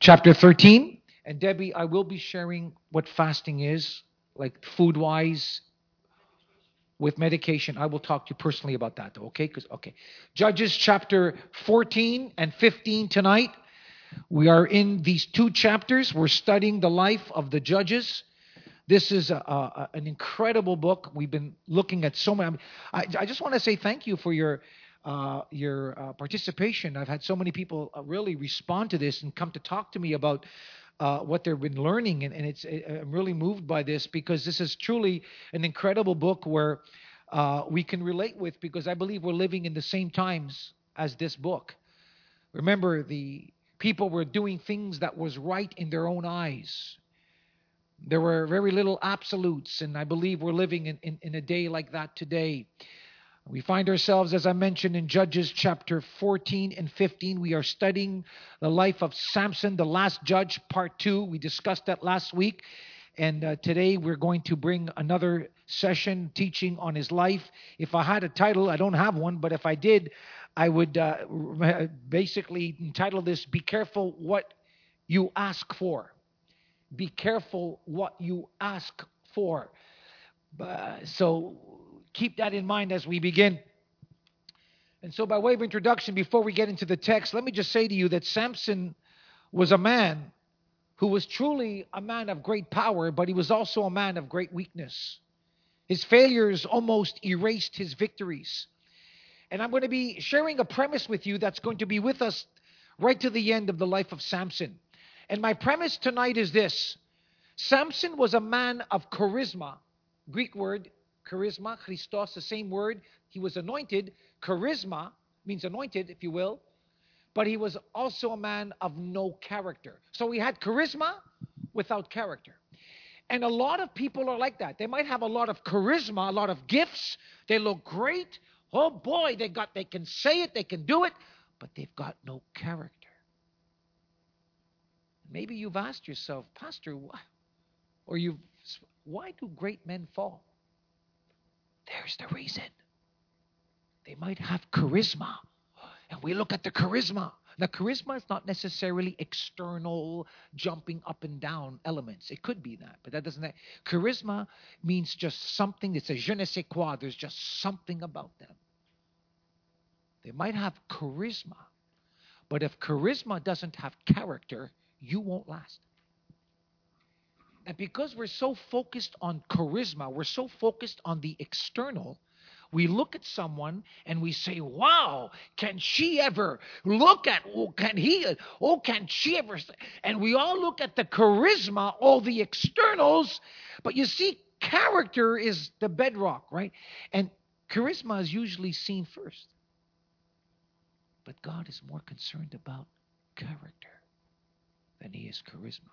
chapter 13. And Debbie, I will be sharing what fasting is, like food wise, with medication. I will talk to you personally about that, though, okay? Okay. Judges chapter 14 and 15 tonight. We are in these two chapters. We're studying the life of the judges. This is an incredible book. We've been looking at so many. I just want to say thank you for your participation. I've had so many people really respond to this and come to talk to me about what they've been learning, and I'm really moved by this because this is truly an incredible book where we can relate with, because I believe we're living in the same times as this book. Remember, the people were doing things that was right in their own eyes. There were very little absolutes, and I believe we're living in a day like that today. We find ourselves, as I mentioned, in Judges chapter 14 and 15. We are studying the life of Samson, the last judge, part 2. We discussed that last week. And today we're going to bring another session teaching on his life. If I had a title, I don't have one, but if I did, I would basically entitle this, Be Careful What You Ask For. Be careful what you ask for. So keep that in mind as we begin. And so by way of introduction, before we get into the text, let me just say to you that Samson was a man who was truly a man of great power, but he was also a man of great weakness. His failures almost erased his victories. And I'm going to be sharing a premise with you that's going to be with us right to the end of the life of Samson. And my premise tonight is this. Samson was a man of charisma. Greek word, charisma, Christos, the same word. He was anointed. Charisma means anointed, if you will. But he was also a man of no character. So he had charisma without character. And a lot of people are like that. They might have a lot of charisma, a lot of gifts. They look great. Oh boy, they can say it, they can do it, but they've got no character. Maybe you've asked yourself, Pastor, why do great men fall? There's the reason. They might have charisma. And we look at the charisma. Now, charisma is not necessarily external, jumping up and down elements. It could be that, but that doesn't. Charisma means just something. It's a je ne sais quoi. There's just something about them. They might have charisma, but if charisma doesn't have character, you won't last. And because we're so focused on charisma, we're so focused on the external, we look at someone and we say, wow, can she ever look at, can she ever, and we all look at the charisma, all the externals, but you see, character is the bedrock, right? And charisma is usually seen first. But God is more concerned about character than he is charisma.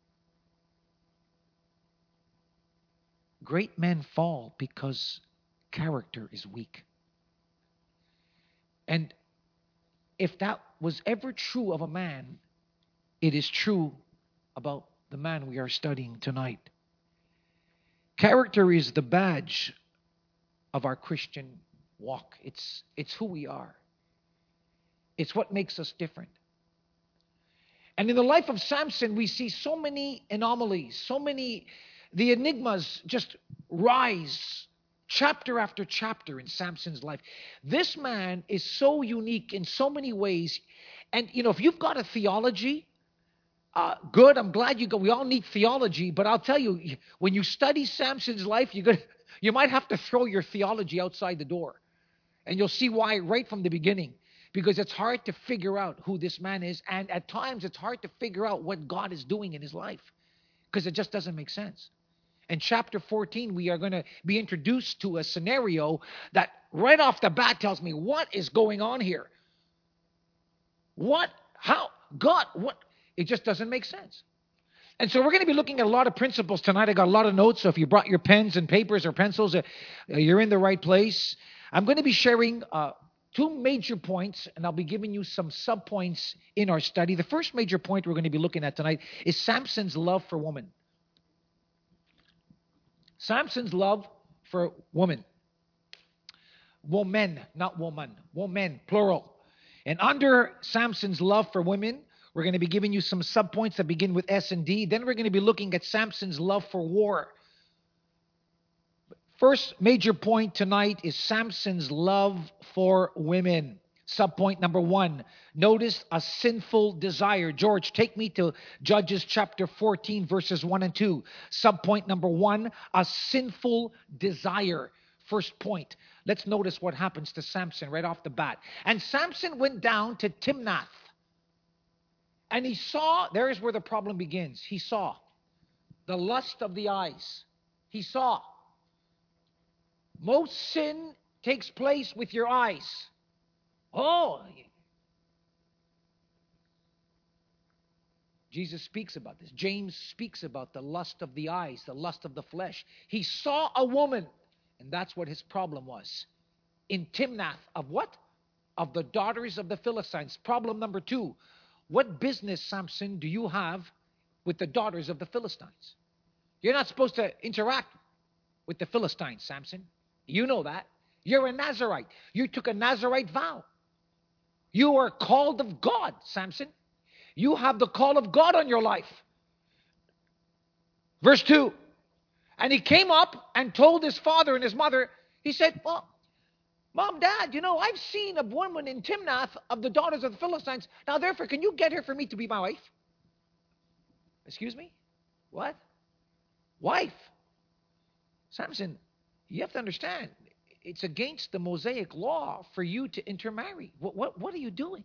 Great men fall because character is weak. And if that was ever true of a man, it is true about the man we are studying tonight. Character is the badge of our Christian walk. It's who we are. It's what makes us different. And in the life of Samson, we see so many anomalies, the enigmas just rise chapter after chapter in Samson's life. This man is so unique in so many ways. And, if you've got a theology, good, I'm glad you go. We all need theology, but I'll tell you, when you study Samson's life, you might have to throw your theology outside the door. And you'll see why right from the beginning. Because it's hard to figure out who this man is. And at times, it's hard to figure out what God is doing in his life. Because it just doesn't make sense. In chapter 14, we are going to be introduced to a scenario that right off the bat tells me, what is going on here? What? How? God? What? It just doesn't make sense. And so we're going to be looking at a lot of principles tonight. I got a lot of notes, so if you brought your pens and papers or pencils, you're in the right place. I'm going to be sharing two major points, and I'll be giving you some sub-points in our study. The first major point we're going to be looking at tonight is Samson's love for woman. Samson's love for woman. Woman, not woman. Woman, plural. And under Samson's love for women, We're going to be giving you some subpoints that begin with S and D. Then we're going to be looking at Samson's love for war. First major point tonight is Samson's love for women. Subpoint number 1. Notice a sinful desire. George, take me to Judges chapter 14, verses 1 and 2. Subpoint number 1, a sinful desire. First point. Let's notice what happens to Samson right off the bat. And Samson went down to Timnath. And he saw, there's where the problem begins. He saw the lust of the eyes. He saw. Most sin takes place with your eyes. Oh, Jesus speaks about this. James speaks about the lust of the eyes, the lust of the flesh. He saw a woman, and that's what his problem was. In Timnath of what? Of the daughters of the Philistines. Problem number 2. What business, Samson, do you have with the daughters of the Philistines? You're not supposed to interact with the Philistines, Samson. You know that. You're a Nazirite. You took a Nazirite vow. You are called of God, Samson. You have the call of God on your life. Verse 2. And he came up and told his father and his mother, he said, well, Mom, Dad, I've seen a woman in Timnath of the daughters of the Philistines. Now, therefore, can you get her for me to be my wife? Excuse me? What? Wife? Samson, you have to understand, it's against the Mosaic law for you to intermarry. What are you doing?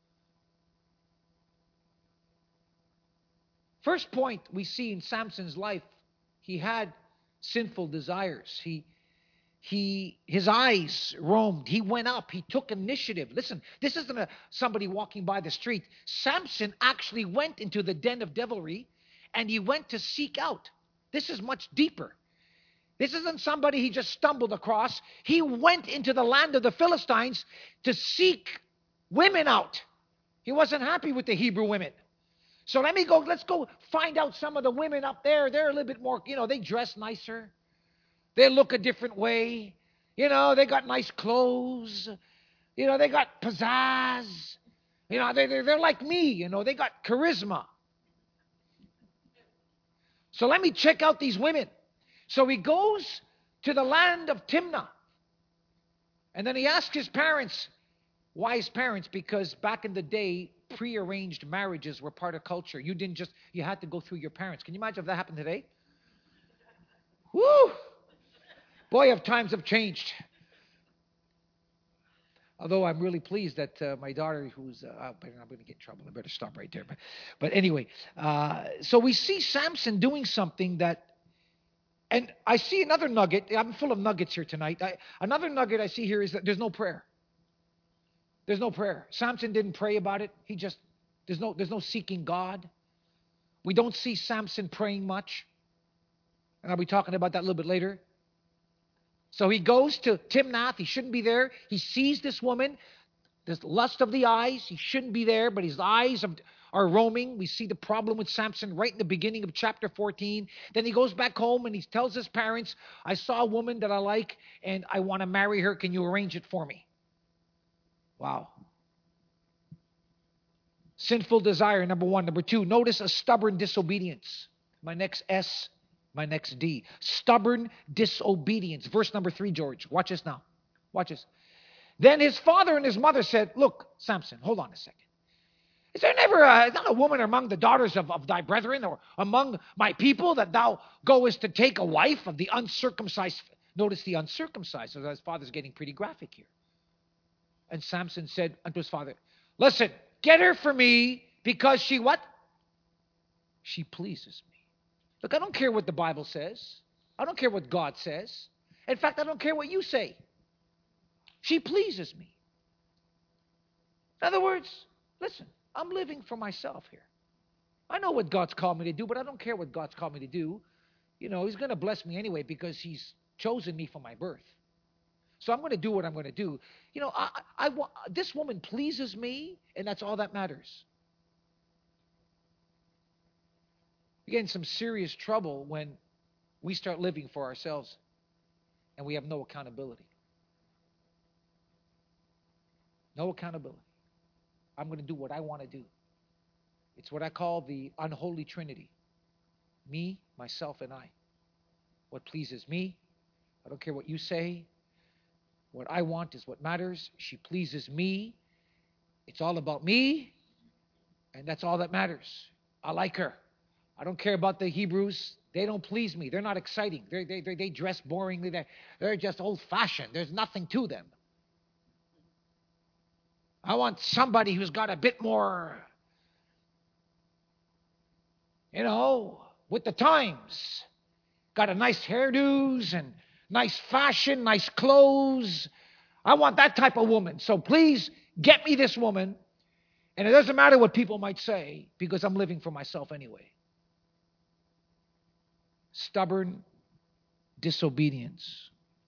First point we see in Samson's life, he had sinful desires. His eyes roamed. He went up. He took initiative. Listen, this isn't somebody walking by the street. Samson actually went into the den of devilry, and he went to seek out. This is much deeper. This isn't somebody he just stumbled across. He went into the land of the Philistines to seek women out. He wasn't happy with the Hebrew women. So let's go find out some of the women up there. They're a little bit more, they dress nicer. They look a different way. They got nice clothes. They got pizzazz. They're like me. They got charisma. So let me check out these women. So he goes to the land of Timnah. And then he asks his parents. Why his parents? Because back in the day, prearranged marriages were part of culture. You had to go through your parents. Can you imagine if that happened today? Woo! Boy, if times have changed. Although I'm really pleased that my daughter, who's, I'm going to get in trouble. I better stop right there. But anyway, so we see Samson doing something that, and I see another nugget. I'm full of nuggets here tonight. Another nugget I see here is that there's no prayer. There's no prayer. Samson didn't pray about it. There's no seeking God. We don't see Samson praying much. And I'll be talking about that a little bit later. So he goes to Timnath. He shouldn't be there. He sees this woman, this lust of the eyes. He shouldn't be there, but his eyes are roaming. We see the problem with Samson right in the beginning of chapter 14. Then he goes back home and he tells his parents, I saw a woman that I like and I want to marry her. Can you arrange it for me? Wow. Sinful desire, number 1. Number 2, notice a stubborn disobedience. My next S, my next D. Stubborn disobedience. Verse number 3, George. Watch this now. Watch this. Then his father and his mother said, look, Samson, hold on a second. Is there never not a woman among the daughters of thy brethren or among my people that thou goest to take a wife of the uncircumcised? Notice the uncircumcised. So his father's getting pretty graphic here. And Samson said unto his father, listen, get her for me because she what? She pleases me. Look, I don't care what the Bible says. I don't care what God says. In fact, I don't care what you say. She pleases me. In other words, listen, I'm living for myself here. I know what God's called me to do, but I don't care what God's called me to do. He's going to bless me anyway because he's chosen me for my birth. So I'm going to do what I'm going to do. This woman pleases me, and that's all that matters. We get in some serious trouble when we start living for ourselves and we have no accountability. No accountability. I'm going to do what I want to do. It's what I call the unholy trinity. Me, myself, and I. What pleases me, I don't care what you say. What I want is what matters. She pleases me. It's all about me, and that's all that matters. I like her. I don't care about the Hebrews. They don't please me. They're not exciting. They dress boringly. They're just old-fashioned. There's nothing to them. I want somebody who's got a bit more, with the times. Got a nice hairdos and nice fashion, nice clothes. I want that type of woman. So please get me this woman. And it doesn't matter what people might say because I'm living for myself anyway. Stubborn disobedience.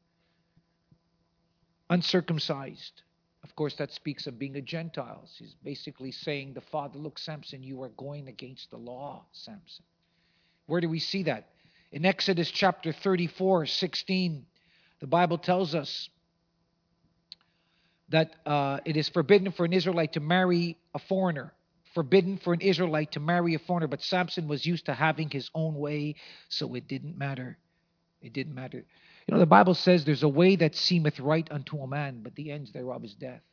Uncircumcised. Of course, that speaks of being a Gentile. He's basically saying the father, look, Samson, you are going against the law, Samson. Where do we see that? In Exodus chapter 34:16, the Bible tells us that it is forbidden for an Israelite to marry a foreigner. Forbidden for an Israelite to marry a foreigner. But Samson was used to having his own way, so it didn't matter. It didn't matter. The Bible says there's a way that seemeth right unto a man, but the end thereof is death.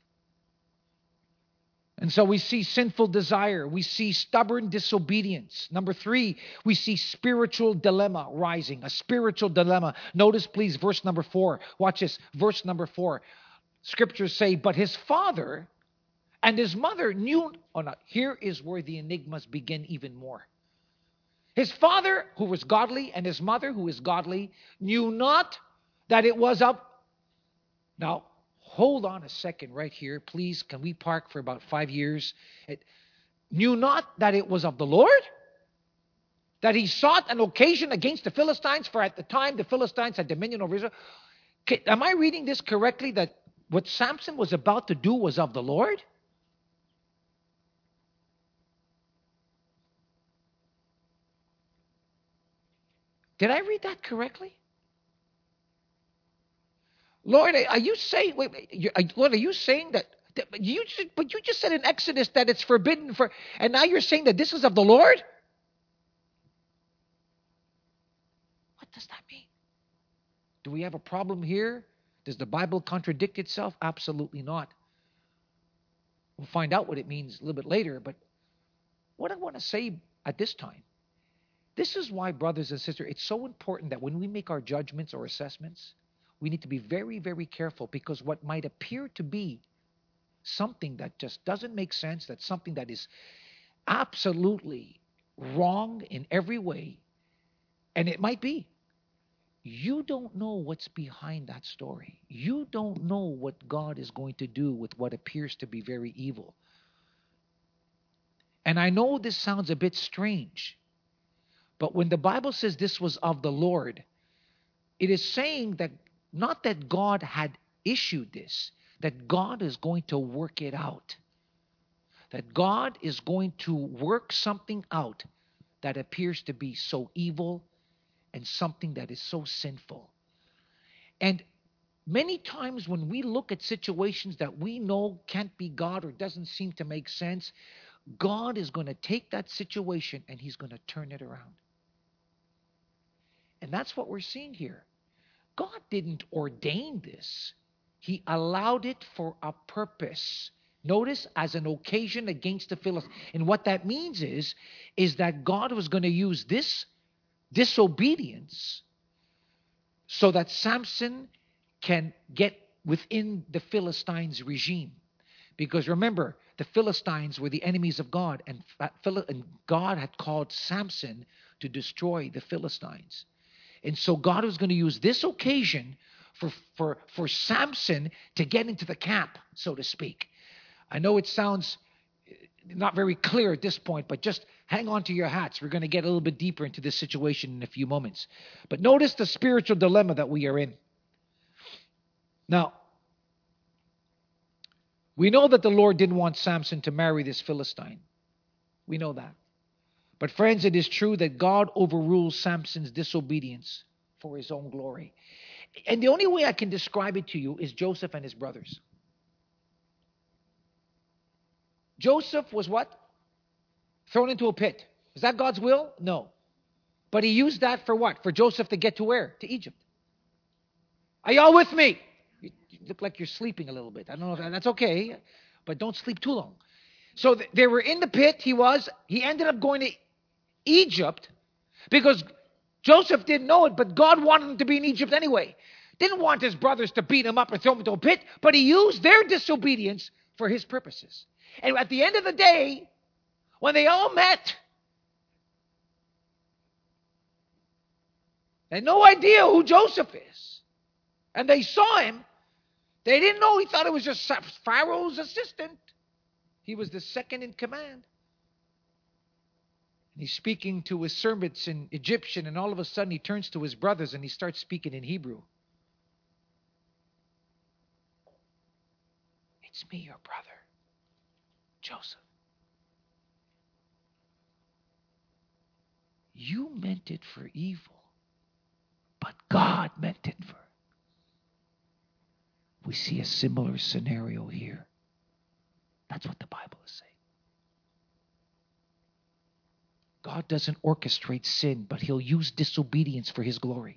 And so we see sinful desire. We see stubborn disobedience. Number 3, we see spiritual dilemma rising. A spiritual dilemma. Notice, please, verse number 4. Watch this. Verse number 4. Scriptures say, but his father and his mother knew. Oh, no. Here is where the enigmas begin even more. His father, who was godly, and his mother, who is godly, knew not that it was of. Now, hold on a second right here. Please, can we park for about 5 years? It knew not that it was of the Lord? That he sought an occasion against the Philistines, for at the time the Philistines had dominion over Israel. Am I reading this correctly, that what Samson was about to do was of the Lord? Did I read that correctly? Lord, are you saying? Lord, are you saying that? But you just said in Exodus that it's forbidden for, and now you're saying that this is of the Lord. What does that mean? Do we have a problem here? Does the Bible contradict itself? Absolutely not. We'll find out what it means a little bit later. But what I want to say at this time, this is why, brothers and sisters, it's so important that when we make our judgments or assessments, we need to be very, very careful, because what might appear to be something that just doesn't make sense, that's something that is absolutely wrong in every way, and it might be. You don't know what's behind that story. You don't know what God is going to do with what appears to be very evil. And I know this sounds a bit strange, but when the Bible says this was of the Lord, it is saying that not that God had issued this, that God is going to work it out. That God is going to work something out that appears to be so evil and something that is so sinful. And many times when we look at situations that we know can't be God or doesn't seem to make sense, God is going to take that situation and he's going to turn it around. And that's what we're seeing here. God didn't ordain this. He allowed it for a purpose. Notice, as an occasion against the Philistines. And what that means is that God was going to use this disobedience so that Samson can get within the Philistines' regime. Because remember, the Philistines were the enemies of God, and God had called Samson to destroy the Philistines. And so God was going to use this occasion for Samson to get into the camp, so to speak. I know it sounds not very clear at this point, but just hang on to your hats. We're going to get a little bit deeper into this situation in a few moments. But notice the spiritual dilemma that we are in. Now, we know that the Lord didn't want Samson to marry this Philistine. We know that. But friends, it is true that God overrules Samson's disobedience for his own glory. And the only way I can describe it to you is Joseph and his brothers. Joseph was what? thrown into a pit. Is that God's will? No. But he used that for what? For Joseph to get to where? To Egypt. Are y'all with me? You look like you're sleeping a little bit. I don't know if that's okay, but don't sleep too long. So they were in the pit. He ended up going to Egypt because Joseph didn't know it, but God wanted him to be in Egypt anyway. Didn't want his brothers to beat him up and throw him into a pit, but he used their disobedience for his purposes. And at the end of the day, when they all met, they had no idea who Joseph is. And they saw him. They didn't know. He thought it was just Pharaoh's assistant. He was the second in command. And he's speaking to his servants in Egyptian, and all of a sudden he turns to his brothers and he starts speaking in Hebrew. It's me, your brother, Joseph. You meant it for evil, but God meant it for. We see a similar scenario here. That's what the Bible is saying. God doesn't orchestrate sin, but he'll use disobedience for his glory.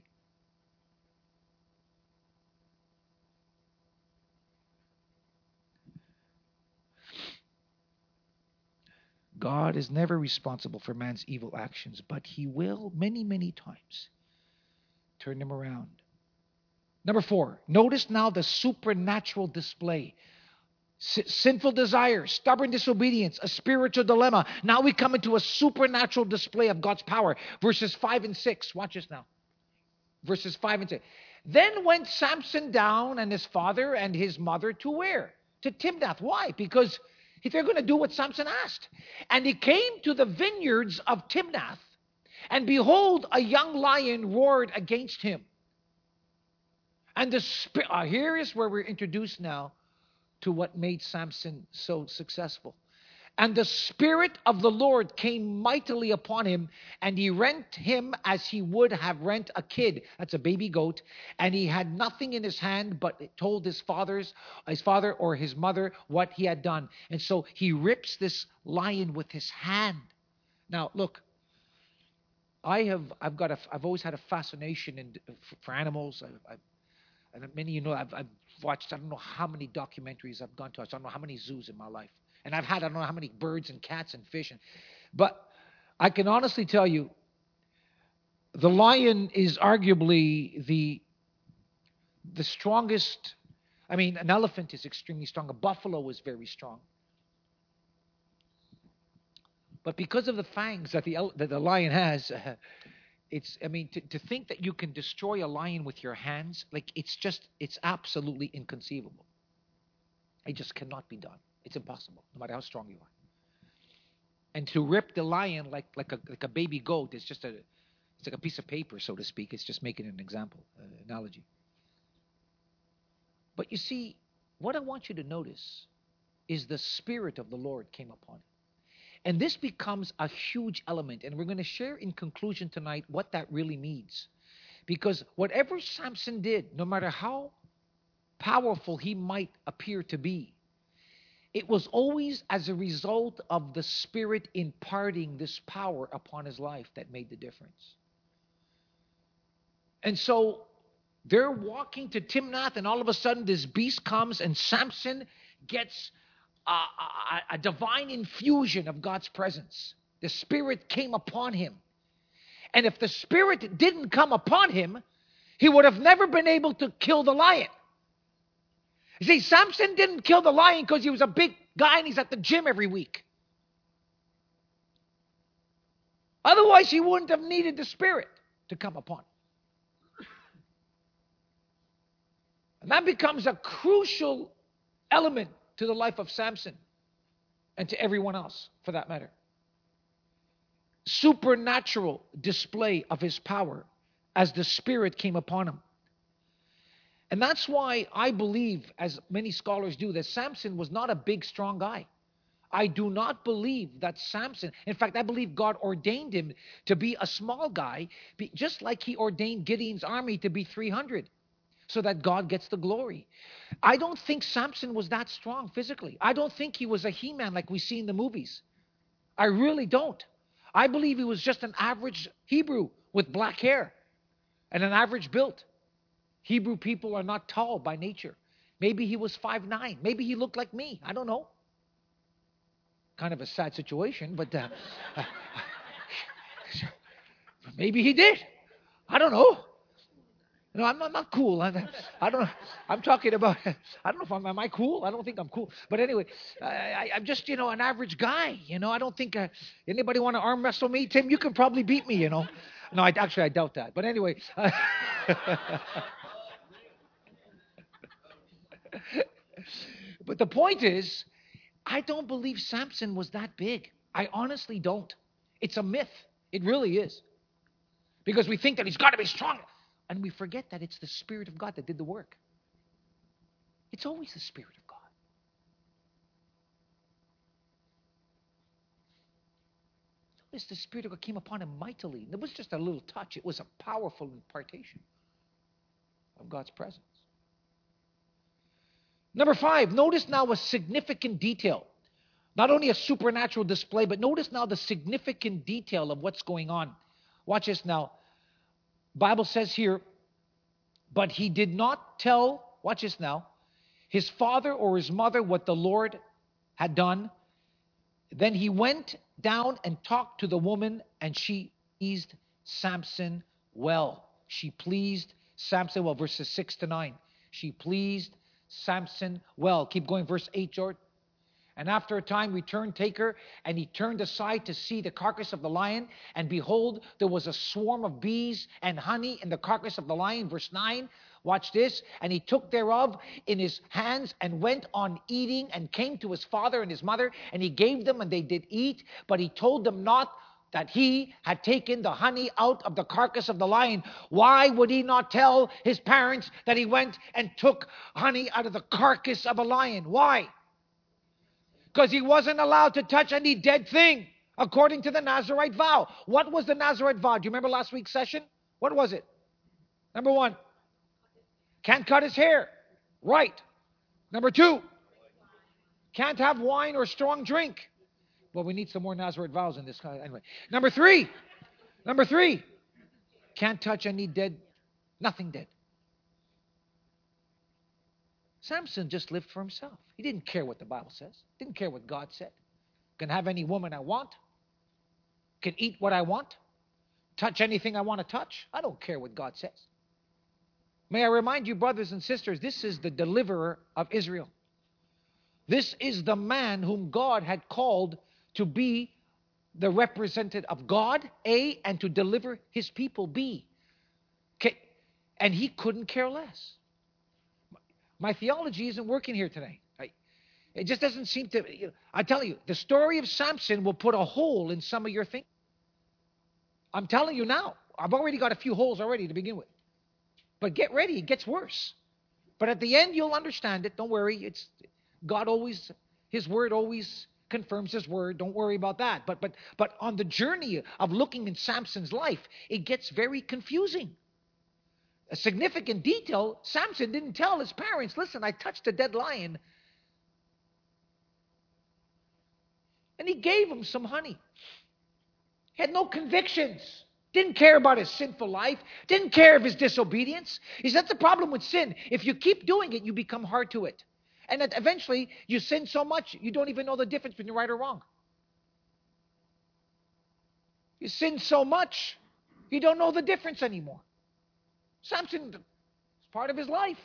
God is never responsible for man's evil actions, but he will many, many times turn them around. Number 4, notice now the supernatural display. Sinful desires, stubborn disobedience, a spiritual dilemma. Now we come into a supernatural display of God's power. Verses 5 and 6. Watch this now. Verses 5 and 6. Then went Samson down and his father and his mother to where? To Timnath. Why? Because they're going to do what Samson asked. And he came to the vineyards of Timnath, and behold, a young lion roared against him. And here is where we're introduced now to what made Samson so successful. And the Spirit of the Lord came mightily upon him, and he rent him as he would have rent a kid. That's a baby goat. And he had nothing in his hand, but told his father or his mother what he had done. And so he rips this lion with his hand. Now, look, I've always had a fascination for animals. And many, I've watched, I don't know how many documentaries I've gone to. I don't know how many zoos in my life. And I don't know how many birds and cats and fish. But I can honestly tell you, the lion is arguably the strongest. I mean, an elephant is extremely strong. A buffalo is very strong. But because of the fangs that the lion has, to think that you can destroy a lion with your hands, it's absolutely inconceivable. It just cannot be done. It's impossible, no matter how strong you are. And to rip the lion like a baby goat, it's like a piece of paper, so to speak. It's just making an example, analogy. But you see, what I want you to notice is the Spirit of the Lord came upon him. And this becomes a huge element. And we're going to share in conclusion tonight what that really means. Because whatever Samson did, no matter how powerful he might appear to be, it was always as a result of the Spirit imparting this power upon his life that made the difference. And so they're walking to Timnath, and all of a sudden this beast comes, and Samson gets a divine infusion of God's presence. The Spirit came upon him. And if the Spirit didn't come upon him, he would have never been able to kill the lion. You see, Samson didn't kill the lion because he was a big guy and he's at the gym every week. Otherwise, he wouldn't have needed the Spirit to come upon him. And that becomes a crucial element to the life of Samson and to everyone else, for that matter. Supernatural display of his power as the Spirit came upon him. And that's why I believe, as many scholars do, that Samson was not a big, strong guy. I do not believe that Samson, in fact, I believe God ordained him to be a small guy, just like he ordained Gideon's army to be 300, so that God gets the glory. I don't think Samson was that strong physically. I don't think he was a He-Man like we see in the movies. I really don't. I believe he was just an average Hebrew with black hair and an average build. Hebrew people are not tall by nature. Maybe he was 5'9". Maybe he looked like me. I don't know. Kind of a sad situation, but maybe he did. I don't know. No, I'm not cool. I don't. I'm talking about. I don't know if am I cool? I don't think I'm cool. But anyway, I'm just an average guy. I don't think anybody want to arm wrestle me. Tim, you can probably beat me. No, I doubt that. But anyway. But the point is, I don't believe Samson was that big. I honestly don't. It's a myth. It really is. Because we think that he's got to be strong. And we forget that it's the Spirit of God that did the work. It's always the Spirit of God. Notice the Spirit of God came upon him mightily. It was just a little touch. It was a powerful impartation of God's presence. Number 5, notice now a significant detail. Not only a supernatural display, but notice now the significant detail of what's going on. Watch this now. Bible says here, but he did not tell, watch this now, his father or his mother what the Lord had done. Then he went down and talked to the woman, and she pleased Samson well. She pleased Samson well. Verses 6 to 9. She pleased Samson well. Keep going, verse 8, George. And after a time returned Taker, and he turned aside to see the carcass of the lion. And behold, there was a swarm of bees and honey in the carcass of the lion. Verse 9, watch this. And he took thereof in his hands and went on eating, and came to his father and his mother. And he gave them, and they did eat. But he told them not that he had taken the honey out of the carcass of the lion. Why would he not tell his parents that he went and took honey out of the carcass of a lion? Why? Because he wasn't allowed to touch any dead thing, according to the Nazirite vow. What was the Nazirite vow? Do you remember last week's session? What was it? Number 1, can't cut his hair. Right. Number 2, can't have wine or strong drink. Well, we need some more Nazirite vows in this. Anyway. Number 3, can't touch any dead, nothing dead. Samson just lived for himself. He didn't care what the Bible says. Didn't care what God said. Can have any woman I want. Can eat what I want. Touch anything I want to touch. I don't care what God says. May I remind you, brothers and sisters, this is the deliverer of Israel. This is the man whom God had called to be the representative of God, A, and to deliver his people, B. Okay. And he couldn't care less. My theology isn't working here today. It just doesn't seem to. I tell you, the story of Samson will put a hole in some of your thinking. I'm telling you now. I've already got a few holes already to begin with. But get ready, it gets worse. But at the end, you'll understand it. Don't worry. It's God always, His Word always confirms His Word. Don't worry about that. But on the journey of looking in Samson's life, it gets very confusing. A significant detail, Samson didn't tell his parents, listen, I touched a dead lion. And he gave him some honey. He had no convictions. Didn't care about his sinful life. Didn't care of his disobedience. He said, that's the problem with sin. If you keep doing it, you become hard to it. And that eventually you sin so much, you don't even know the difference between right or wrong. You sin so much, you don't know the difference anymore. Samson, it's part of his life.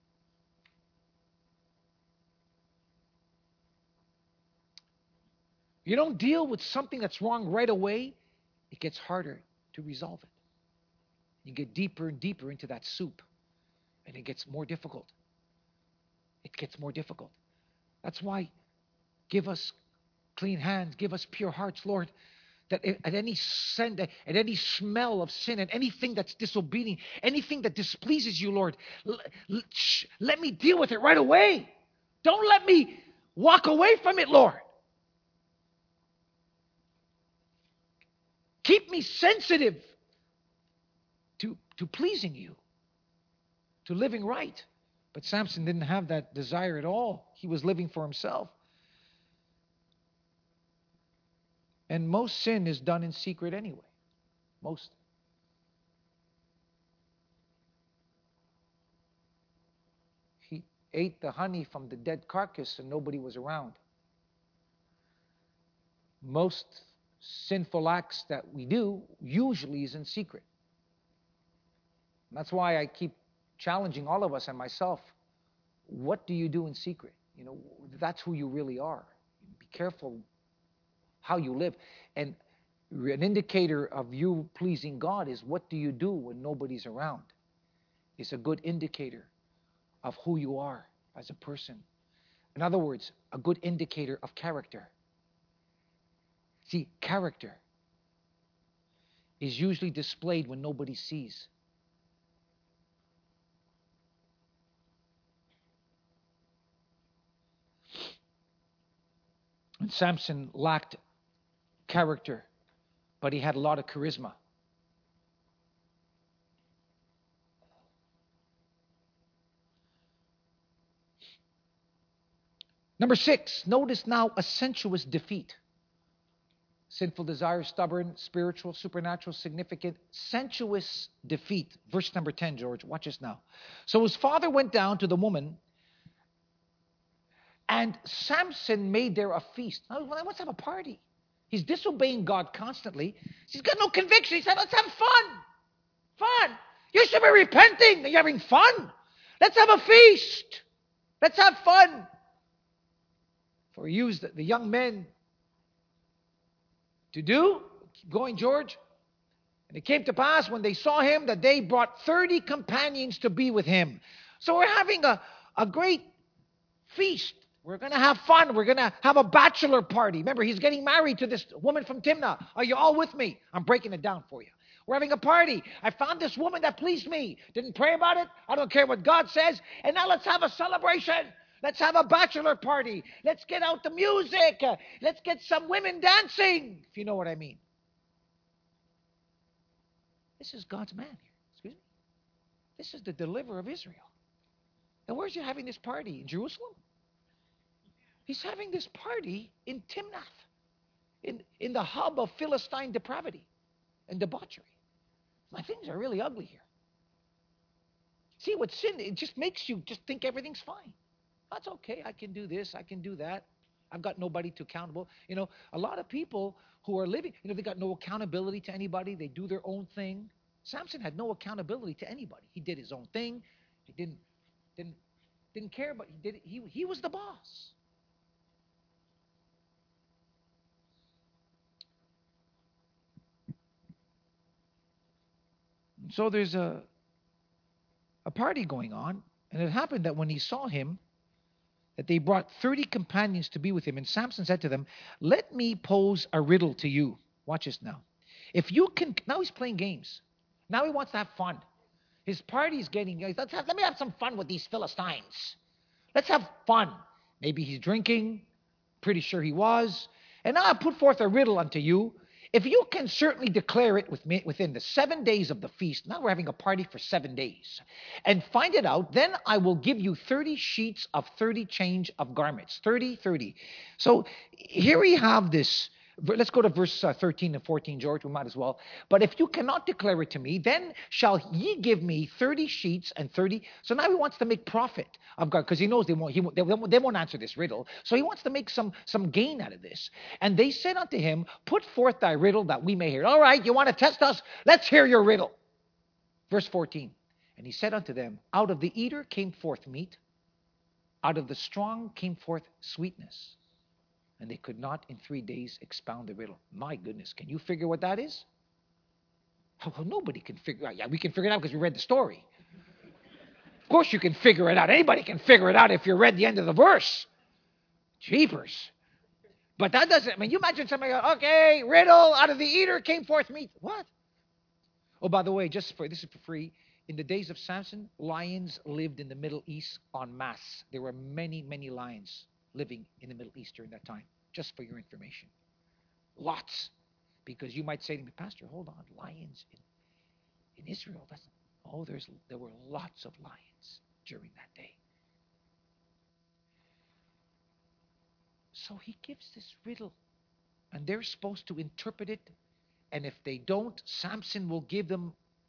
You don't deal with something that's wrong right away, it gets harder to resolve it. You get deeper and deeper into that soup, and it gets more difficult. It gets more difficult. That's why give us clean hands, give us pure hearts, Lord. That at any sin, at any smell of sin, and anything that's disobedient, anything that displeases you, Lord, let me deal with it right away. Don't let me walk away from it, Lord. Keep me sensitive to pleasing you, to living right. But Samson didn't have that desire at all. He was living for himself. And most sin is done in secret anyway. Most. He ate the honey from the dead carcass and nobody was around. Most sinful acts that we do usually is in secret. And that's why I keep challenging all of us and myself. What do you do in secret? That's who you really are. Be careful how you live. And an indicator of you pleasing God is what do you do when nobody's around? It's a good indicator of who you are as a person. In other words, a good indicator of character. See, character is usually displayed when nobody sees. And Samson lacked character, but he had a lot of charisma. Number 6, notice now a sensuous defeat. Sinful desire, stubborn, spiritual, supernatural, significant, sensuous defeat. Verse number 10, George. Watch this now. So his father went down to the woman, and Samson made there a feast. Now, let's have a party. He's disobeying God constantly. He's got no conviction. He said, let's have fun. Fun. You should be repenting. You're having fun. Let's have a feast. Let's have fun. For he used the young men to do. Keep going, George. And it came to pass when they saw him that they brought 30 companions to be with him. So we're having a great feast. We're going to have fun. We're going to have a bachelor party. Remember, he's getting married to this woman from Timnah. Are you all with me? I'm breaking it down for you. We're having a party. I found this woman that pleased me. Didn't pray about it. I don't care what God says. And now let's have a celebration. Let's have a bachelor party. Let's get out the music. Let's get some women dancing, if you know what I mean. This is God's man here. Excuse me. This is the deliverer of Israel. Now, where's he having this party? In Jerusalem? He's having this party in Timnath, in the hub of Philistine depravity and debauchery. My things are really ugly here. See, what sin, it just makes you just think everything's fine. That's okay. I can do this. I can do that. I've got nobody to accountable. A lot of people who are living, they got no accountability to anybody. They do their own thing. Samson had no accountability to anybody. He did his own thing. He didn't care, but he did it. He was the boss. So there's a party going on, and it happened that when he saw him, that they brought 30 companions to be with him. And Samson said to them, let me pose a riddle to you. Watch this now. If you can, now he's playing games. Now he wants to have fun. His party's getting, let me have some fun with these Philistines. Let's have fun. Maybe he's drinking. Pretty sure he was. And now I put forth a riddle unto you. If you can certainly declare it within the 7 days of the feast, now we're having a party for 7 days, and find it out, then I will give you 30 sheets of 30 change of garments. 30, 30. So here we have this. Let's go to verse 13 and 14, George. We might as well. But if you cannot declare it to me, then shall ye give me 30 sheets and 30. So now he wants to make profit of God, because he knows they won't answer this riddle. So he wants to make some gain out of this. And they said unto him, put forth thy riddle that we may hear. All right, you want to test us? Let's hear your riddle. Verse 14. And he said unto them, out of the eater came forth meat, out of the strong came forth sweetness. And they could not in 3 days expound the riddle. My goodness, can you figure what that is? Well, nobody can figure out. Yeah, we can figure it out because we read the story. Of course you can figure it out. Anybody can figure it out if you read the end of the verse. Jeepers. But that doesn't, you imagine somebody going, okay, riddle, out of the eater came forth meat. What? Oh, by the way, this is for free. In the days of Samson, lions lived in the Middle East en masse. There were many, many lions living in the Middle East during that time, just for your information. Lots. Because you might say to me, Pastor, hold on, lions in Israel. There were lots of lions during that day. So he gives this riddle, and they're supposed to interpret it. And if they don't, Samson will give them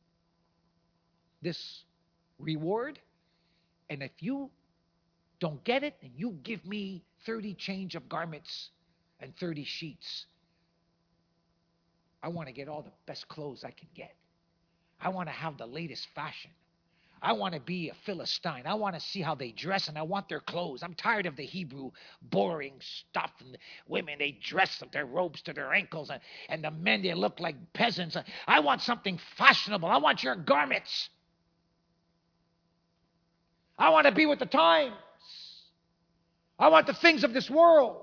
this reward. And if you don't get it, then you give me 30 change of garments and 30 sheets. I want to get all the best clothes I can get. I want to have the latest fashion. I want to be a Philistine. I want to see how they dress, and I want their clothes. I'm tired of the Hebrew boring stuff. And the women, they dress up their robes to their ankles, and the men, they look like peasants. I want something fashionable. I want your garments. I want to be with the times. I want the things of this world.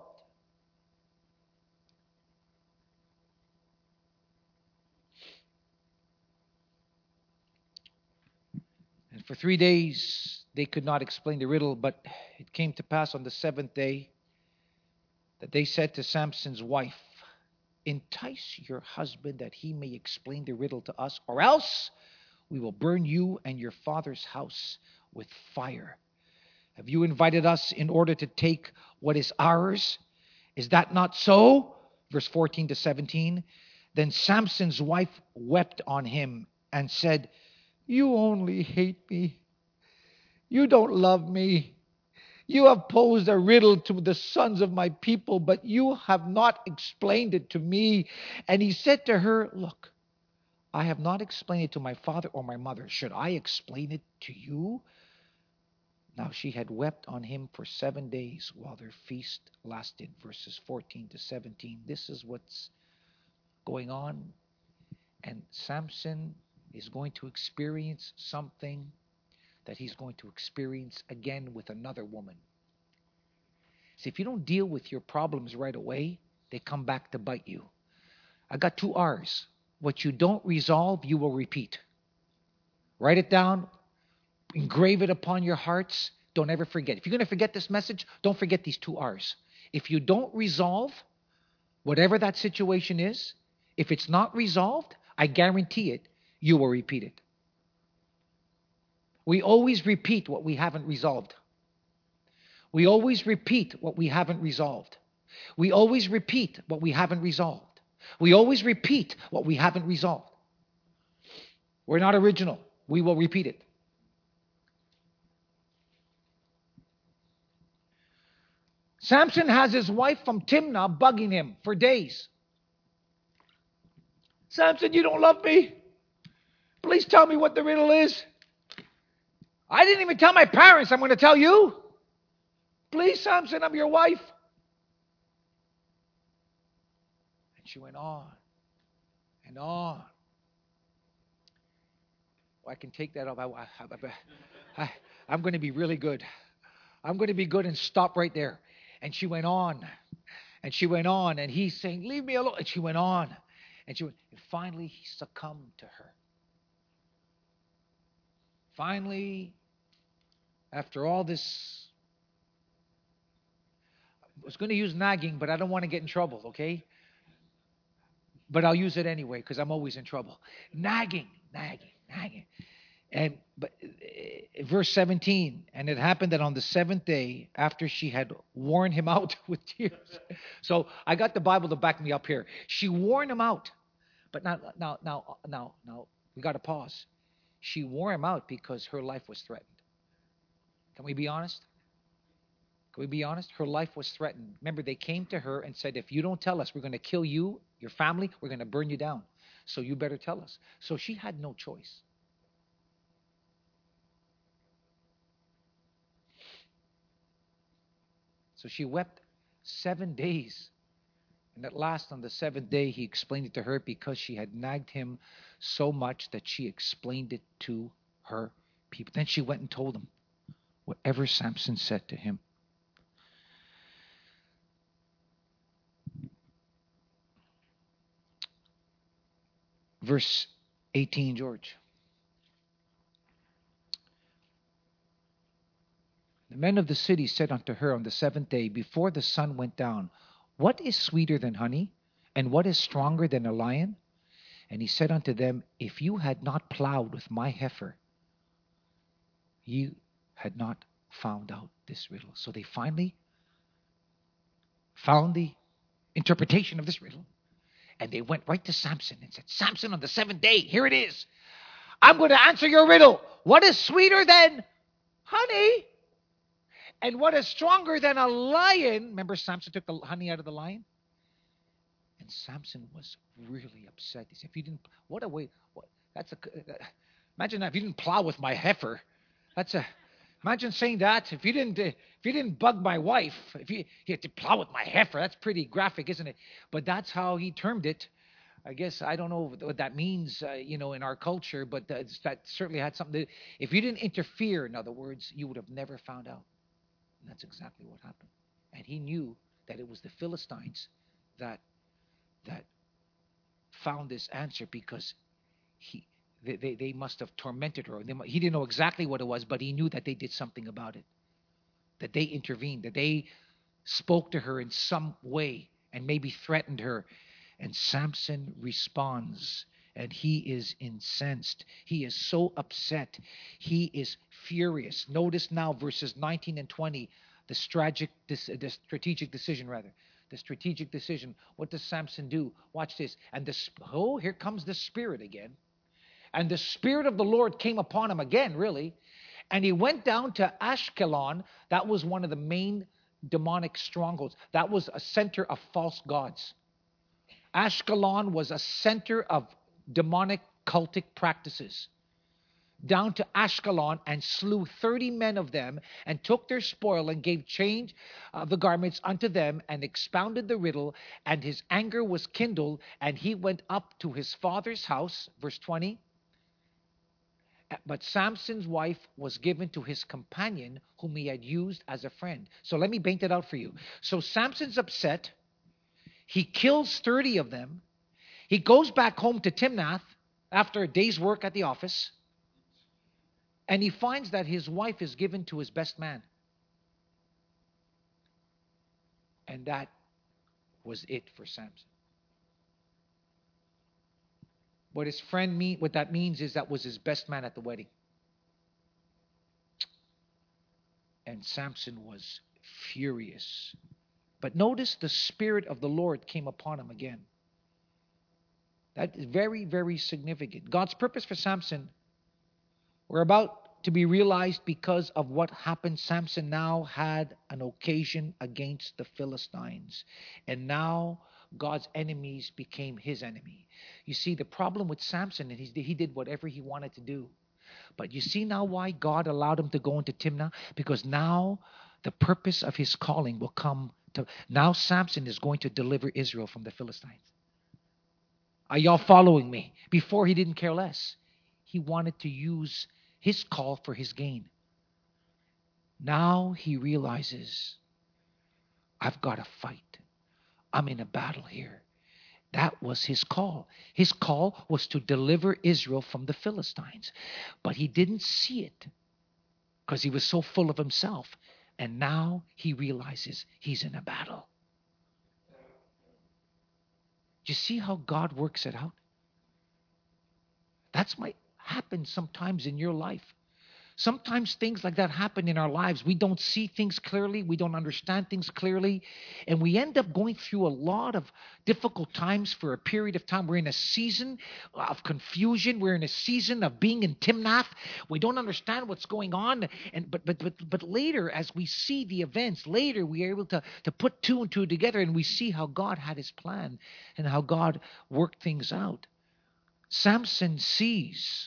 And for 3 days, they could not explain the riddle, but it came to pass on the seventh day that they said to Samson's wife, entice your husband that he may explain the riddle to us, or else we will burn you and your father's house with fire. Have you invited us in order to take what is ours? Is that not so? Verse 14 to 17. Then Samson's wife wept on him and said, you only hate me. You don't love me. You have posed a riddle to the sons of my people, but you have not explained it to me. And he said to her, look, I have not explained it to my father or my mother. Should I explain it to you? Now she had wept on him for 7 days while their feast lasted. Verses 14 to 17. This is what's going on. And Samson is going to experience something that he's going to experience again with another woman. See, if you don't deal with your problems right away, they come back to bite you. I got 2 R's. What you don't resolve, you will repeat. Write it down. Engrave it upon your hearts. Don't ever forget. If you're going to forget this message, don't forget these 2 R's. If you don't resolve whatever that situation is, if it's not resolved, I guarantee it, you will repeat it. We always repeat what we haven't resolved. We always repeat what we haven't resolved. We always repeat what we haven't resolved. We always repeat what we haven't resolved. We're not original. We will repeat it. Samson has his wife from Timnah bugging him for days. Samson, you don't love me. Please tell me what the riddle is. I didn't even tell my parents. I'm going to tell you. Please, Samson, I'm your wife. And she went on and on. Well, I can take that up. I'm going to be really good. I'm going to be good and stop right there. And she went on. And she went on. And he's saying, leave me alone. And she went on. And finally, he succumbed to her. Finally, after all this, I was going to use nagging, but I don't want to get in trouble, okay? But I'll use it anyway because I'm always in trouble. Nagging. And verse 17, and it happened that on the 7th day, after she had worn him out with tears. So I got the Bible to back me up here. She wore him out. But now, we got to pause. She wore him out because her life was threatened. Can we be honest? Can we be honest? Her life was threatened. Remember, they came to her and said, if you don't tell us, we're going to kill you, your family, we're going to burn you down. So you better tell us. So she had no choice. So she wept 7 days. And at last, on the 7th day, he explained it to her because she had nagged him so much that she explained it to her people. Then she went and told him whatever Samson said to him. Verse 18, George. The men of the city said unto her on the 7th day, before the sun went down, what is sweeter than honey? And what is stronger than a lion? And he said unto them, if you had not plowed with my heifer, you had not found out this riddle. So they finally found the interpretation of this riddle. And they went right to Samson and said, Samson, on the seventh day, here it is. I'm going to answer your riddle. What is sweeter than honey? And what is stronger than a lion? Remember, Samson took the honey out of the lion? And Samson was really upset. He said, if you didn't, what a way, what, that's a, imagine that, if you didn't plow with my heifer. Imagine saying that. If you didn't bug my wife, if you had to plow with my heifer, that's pretty graphic, isn't it? But that's how he termed it. I guess I don't know what that means, in our culture, but that certainly had something to, if you didn't interfere, in other words, you would have never found out. And that's exactly what happened. And he knew that it was the Philistines that found this answer, because they must have tormented her. He didn't know exactly what it was, but he knew that they did something about it, that they intervened, that they spoke to her in some way and maybe threatened her. And Samson responds, and he is incensed. He is so upset. He is furious. Notice now verses 19 and 20, the strategic decision. The strategic decision. What does Samson do? Watch this. And here comes the Spirit again. And the Spirit of the Lord came upon him again, really. And he went down to Ashkelon. That was one of the main demonic strongholds. That was a center of false gods. Ashkelon was a center of demonic cultic practices. Down to Ashkelon, and slew 30 men of them, and took their spoil, and gave change of the garments unto them, and expounded the riddle. And his anger was kindled, and he went up to his father's house. Verse 20. But Samson's wife was given to his companion, whom he had used as a friend. So let me paint it out for you. So Samson's upset. He kills 30 of them. He goes back home to Timnath after a day's work at the office. And he finds that his wife is given to his best man. And that was it for Samson. What that means is that was his best man at the wedding. And Samson was furious. But notice the Spirit of the Lord came upon him again. That is very, very significant. God's purpose for Samson were about to be realized because of what happened. Samson now had an occasion against the Philistines. And now God's enemies became his enemy. You see, the problem with Samson, and he did whatever he wanted to do. But you see now why God allowed him to go into Timnah? Because now the purpose of his calling will come to. Now Samson is going to deliver Israel from the Philistines. Are y'all following me? Before, he didn't care less. He wanted to use his call for his gain. Now he realizes, I've got to fight. I'm in a battle here. That was his call. His call was to deliver Israel from the Philistines. But he didn't see it because he was so full of himself. And now he realizes he's in a battle. Do you see how God works it out? That's what happens sometimes in your life. Sometimes things like that happen in our lives. We don't see things clearly. We don't understand things clearly. And we end up going through a lot of difficult times for a period of time. We're in a season of confusion. We're in a season of being in Timnath. We don't understand what's going on. But later, as we see the events, later we are able to put two and two together, and we see how God had his plan and how God worked things out. Samson sees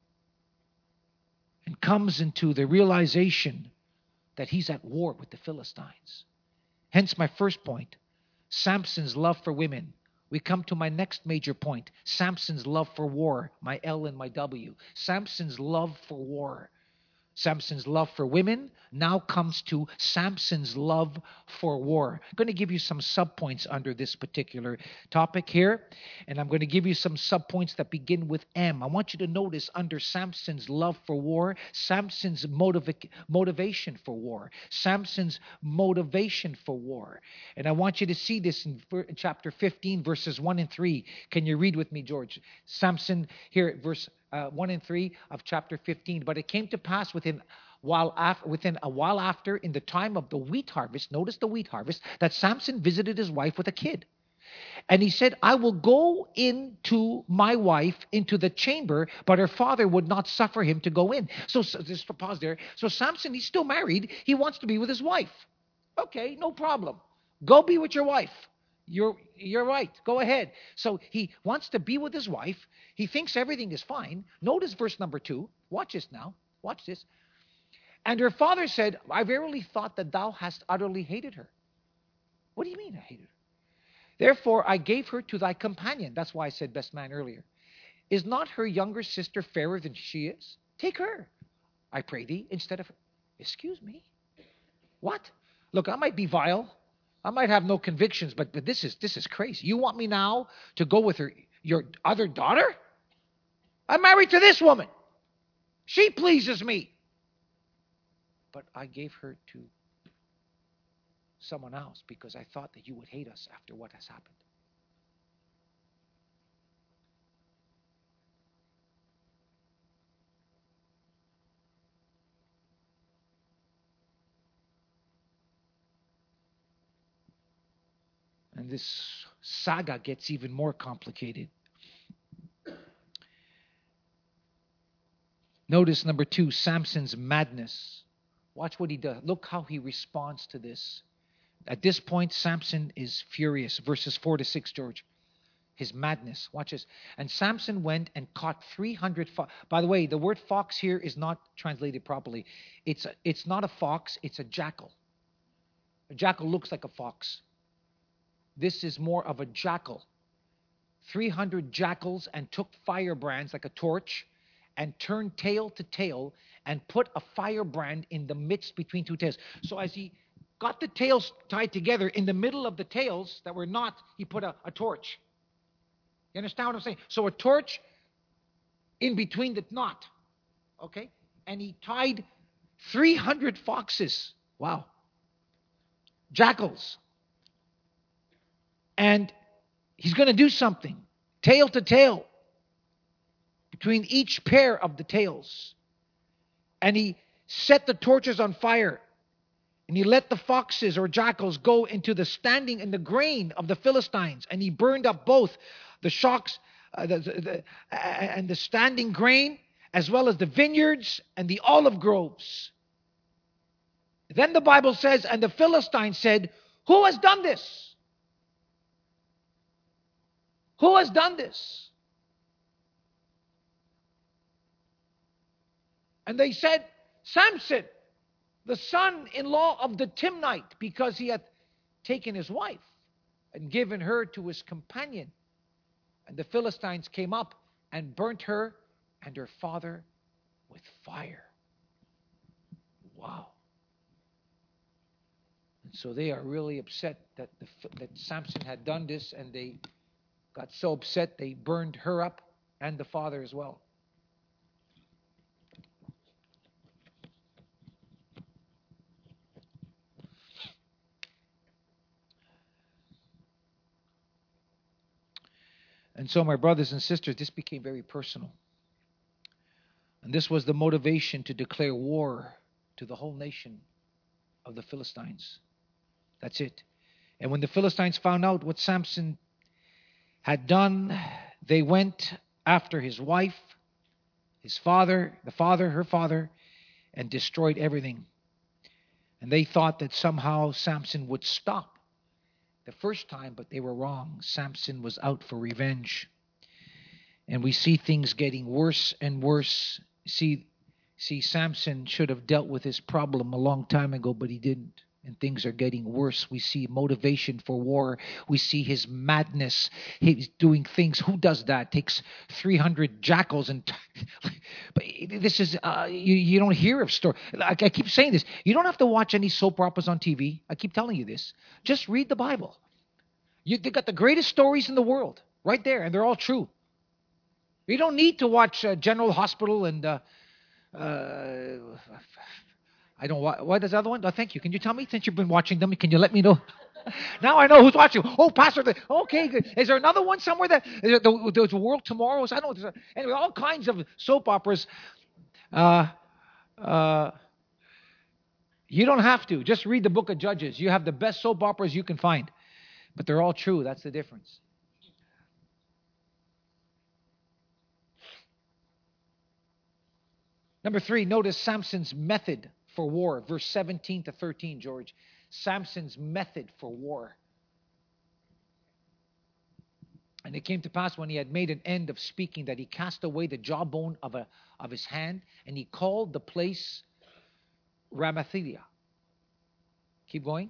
and comes into the realization that he's at war with the Philistines. Hence my first point, Samson's love for women. We come to my next major point, Samson's love for war, my L and my W. Samson's love for war. Samson's love for women now comes to Samson's love for war. I'm going to give you some subpoints under this particular topic here, and I'm going to give you some subpoints that begin with M. I want you to notice under Samson's love for war, Samson's motivation for war. Samson's motivation for war. And I want you to see this in chapter 15, verses 1 and 3. Can you read with me, George? Samson, here at verse 1 and 3 of chapter 15. But it came to pass within a while after, in the time of the wheat harvest, notice the wheat harvest, that Samson visited his wife with a kid. And he said, I will go into my wife into the chamber, but her father would not suffer him to go in. So just pause there. So Samson, he's still married. He wants to be with his wife. Okay, no problem. Go be with your wife. You're right. Go ahead. So he wants to be with his wife. He thinks everything is fine. Notice verse number 2. Watch this now. Watch this. And her father said, I verily thought that thou hast utterly hated her. What do you mean I hated her? Therefore I gave her to thy companion. That's why I said best man earlier. Is not her younger sister fairer than she is? Take her, I pray thee, instead of her. Excuse me? What? Look, I might be vile. I might have no convictions, but this is crazy. You want me now to go with your other daughter? I'm married to this woman. She pleases me. But I gave her to someone else because I thought that you would hate us after what has happened. And this saga gets even more complicated. Notice number 2, Samson's madness. Watch what he does. Look how he responds to this. At this point, Samson is furious. Verses 4 to 6, George. His madness. Watch this. And Samson went and caught 300 fox. By the way, the word fox here is not translated properly. It's not a fox, it's a jackal. A jackal looks like a fox. This is more of a jackal. 300 jackals, and took firebrands like a torch and turned tail to tail and put a firebrand in the midst between two tails. So as he got the tails tied together, in the middle of the tails that were not, he put a torch. You understand what I'm saying? So a torch in between the knot. Okay? And he tied 300 foxes. Wow. Jackals. And he's going to do something. Tail to tail. Between each pair of the tails. And he set the torches on fire. And he let the foxes or jackals go into the standing in the grain of the Philistines. And he burned up both the shocks and the standing grain, as well as the vineyards and the olive groves. Then the Bible says, and the Philistines said, who has done this? Who has done this? And they said, Samson, the son-in-law of the Timnite, because he had taken his wife and given her to his companion. And the Philistines came up and burnt her and her father with fire. Wow. And so they are really upset that Samson had done this, and they got so upset they burned her up and the father as well. And so, my brothers and sisters, this became very personal. And this was the motivation to declare war to the whole nation of the Philistines. That's it. And when the Philistines found out what Samson had done, they went after his wife, his father, her father, and destroyed everything. And they thought that somehow Samson would stop the first time, but they were wrong. Samson was out for revenge. And we see things getting worse and worse. See, Samson should have dealt with his problem a long time ago, but he didn't. And things are getting worse. We see motivation for war. We see his madness. He's doing things. Who does that? Takes 300 jackals and... But this is... you don't hear of story. I keep saying this. You don't have to watch any soap operas on TV. I keep telling you this. Just read the Bible. They got the greatest stories in the world right there, and they're all true. You don't need to watch General Hospital and... I don't. What is the other one? Oh, thank you. Can you tell me, since you've been watching them? Can you let me know? Now I know who's watching. Oh, Pastor. Okay, good. Is there another one somewhere that there's a World Tomorrow? I don't know. Anyway, all kinds of soap operas. You don't have to. Just read the book of Judges. You have the best soap operas you can find. But they're all true. That's the difference. Number 3, notice Samson's method for war. Verse 17 to 13, George. Samson's method for war. And it came to pass when he had made an end of speaking that he cast away the jawbone of his hand, and he called the place Ramathilia. Keep going.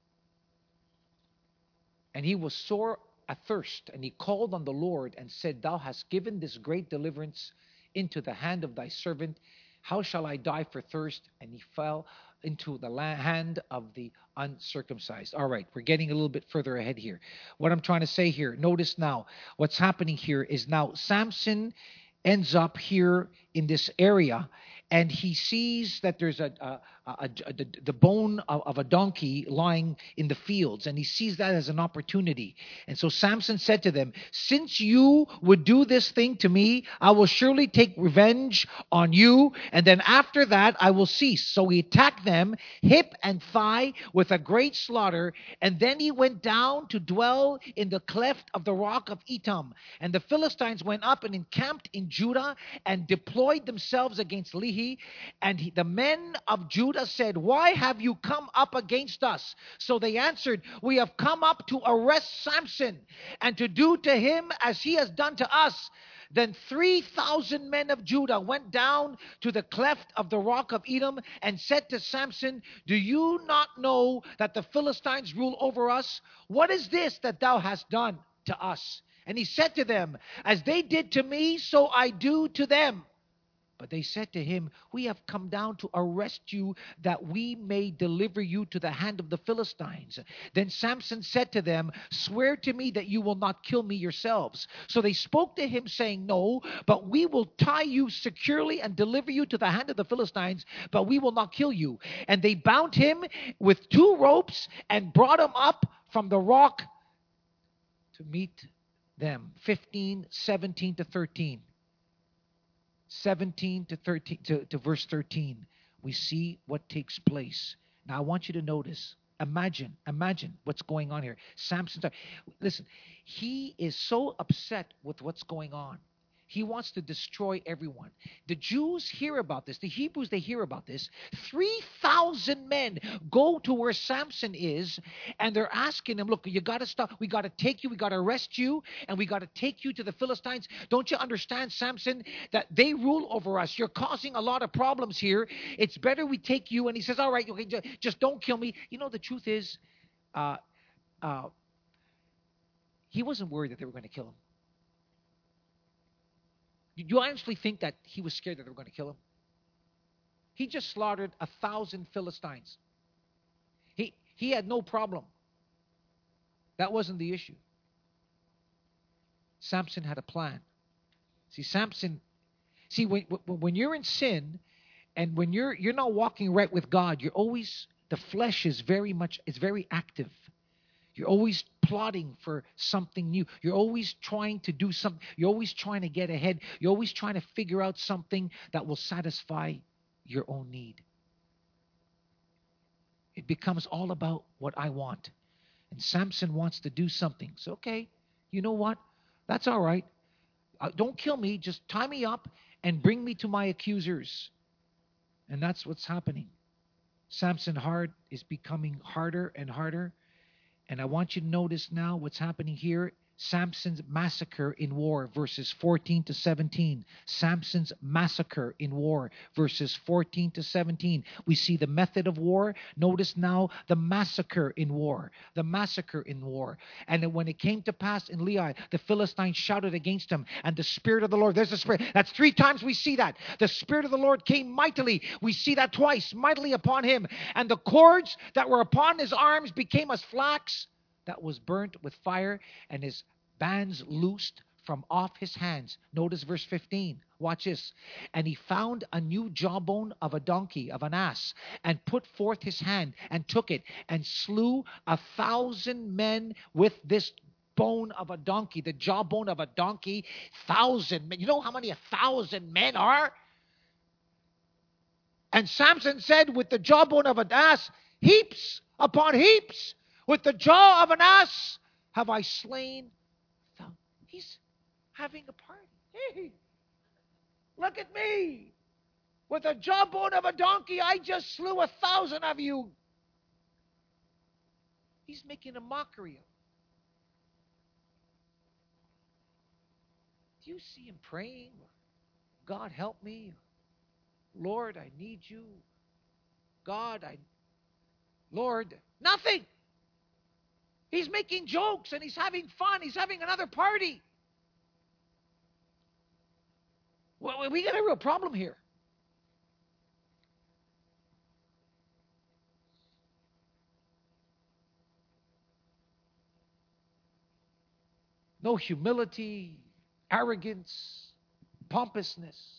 And he was sore athirst, and he called on the Lord and said, Thou hast given this great deliverance into the hand of thy servant. How shall I die for thirst? And he fell into the hand of the uncircumcised. All right, we're getting a little bit further ahead here. What I'm trying to say here, notice now, what's happening here is now Samson ends up here in this area, and he sees that there's the bone of a donkey lying in the fields, and he sees that as an opportunity. And so Samson said to them, Since you would do this thing to me, I will surely take revenge on you, and then after that I will cease. So he attacked them, hip and thigh, with a great slaughter, and then he went down to dwell in the cleft of the rock of Etam. And the Philistines went up and encamped in Judah and deployed themselves against Lehi. And the men of Judah said, Why have you come up against us? So they answered, We have come up to arrest Samson and to do to him as he has done to us. Then 3,000 men of Judah went down to the cleft of the rock of Edom and said to Samson, Do you not know that the Philistines rule over us? What is this that thou hast done to us? And he said to them, As they did to me, so I do to them. But they said to him, We have come down to arrest you, that we may deliver you to the hand of the Philistines. Then Samson said to them, Swear to me that you will not kill me yourselves. So they spoke to him, saying, No, but we will tie you securely and deliver you to the hand of the Philistines, but we will not kill you. And they bound him with 2 ropes and brought him up from the rock to meet them. 15, 17 to 13. 17 to 13 to verse 13, we see what takes place. Now I want you to notice, imagine what's going on here. Samson, listen, he is so upset with what's going on. He wants to destroy everyone. The Jews hear about this. The Hebrews, they hear about this. 3,000 men go to where Samson is, and they're asking him, Look, you got to stop. We got to take you. We got to arrest you, and we got to take you to the Philistines. Don't you understand, Samson, that they rule over us? You're causing a lot of problems here. It's better we take you. And he says, All right, okay, just don't kill me. You know, the truth is, he wasn't worried that they were going to kill him. Do you honestly think that he was scared that they were going to kill him? He just slaughtered 1,000 Philistines. He had no problem. That wasn't the issue. Samson had a plan. See, when you're in sin, and when you're not walking right with God, the flesh is very active. You're always plotting for something new. You're always trying to do something. You're always trying to get ahead. You're always trying to figure out something that will satisfy your own need. It becomes all about what I want. And Samson wants to do something. So, okay, you know what? That's all right. Don't kill me. Just tie me up and bring me to my accusers. And that's what's happening. Samson's heart is becoming harder and harder. And I want you to notice now what's happening here. Samson's massacre in war, verses 14 to 17. Samson's massacre in war, verses 14 to 17. We see the method of war. Notice now the massacre in war. The massacre in war. And when it came to pass in Lehi, the Philistines shouted against him. And the Spirit of the Lord, there's the Spirit. That's 3 times we see that. The Spirit of the Lord came mightily. We see that twice, mightily upon him. And the cords that were upon his arms became as flax that was burnt with fire, and his bands loosed from off his hands. Notice verse 15. Watch this. And he found a new jawbone of a donkey, of an ass, and put forth his hand and took it and slew 1,000 men with this bone of a donkey, the jawbone of a donkey. 1,000 men. You know how many 1,000 men are? And Samson said, with the jawbone of an ass, heaps upon heaps. With the jaw of an ass, have I slain? He's having a party. Hey, look at me. With a jawbone of a donkey, I just slew 1,000 of you. He's making a mockery of it. Do you see him praying? God, help me. Lord, I need you. God, Lord, nothing. He's making jokes and he's having fun. He's having another party. Well, we got a real problem here. No humility, arrogance, pompousness.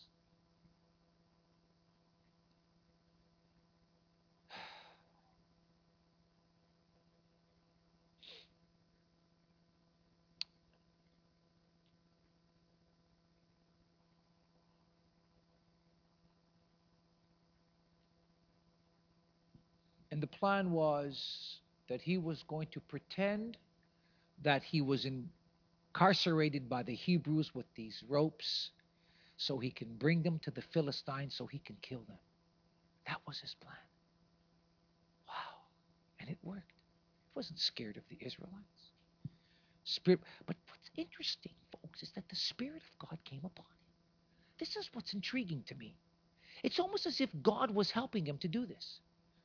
And the plan was that he was going to pretend that he was incarcerated by the Hebrews with these ropes so he can bring them to the Philistines so he can kill them. That was his plan. Wow. And it worked. He wasn't scared of the Israelites. But what's interesting, folks, is that the Spirit of God came upon him. This is what's intriguing to me. It's almost as if God was helping him to do this.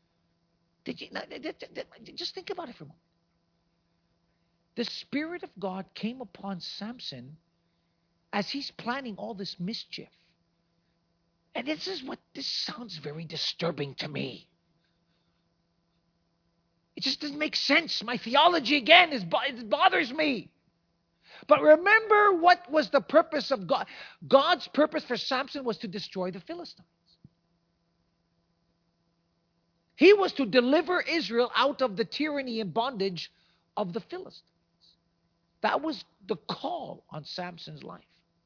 Just think about it for a moment. The Spirit of God came upon Samson as he's planning all this mischief. And this sounds very disturbing to me. It just doesn't make sense. My theology, again, it bothers me. But remember what was the purpose of God. God's purpose for Samson was to destroy the Philistines. He was to deliver Israel out of the tyranny and bondage of the Philistines. That was the call on Samson's life.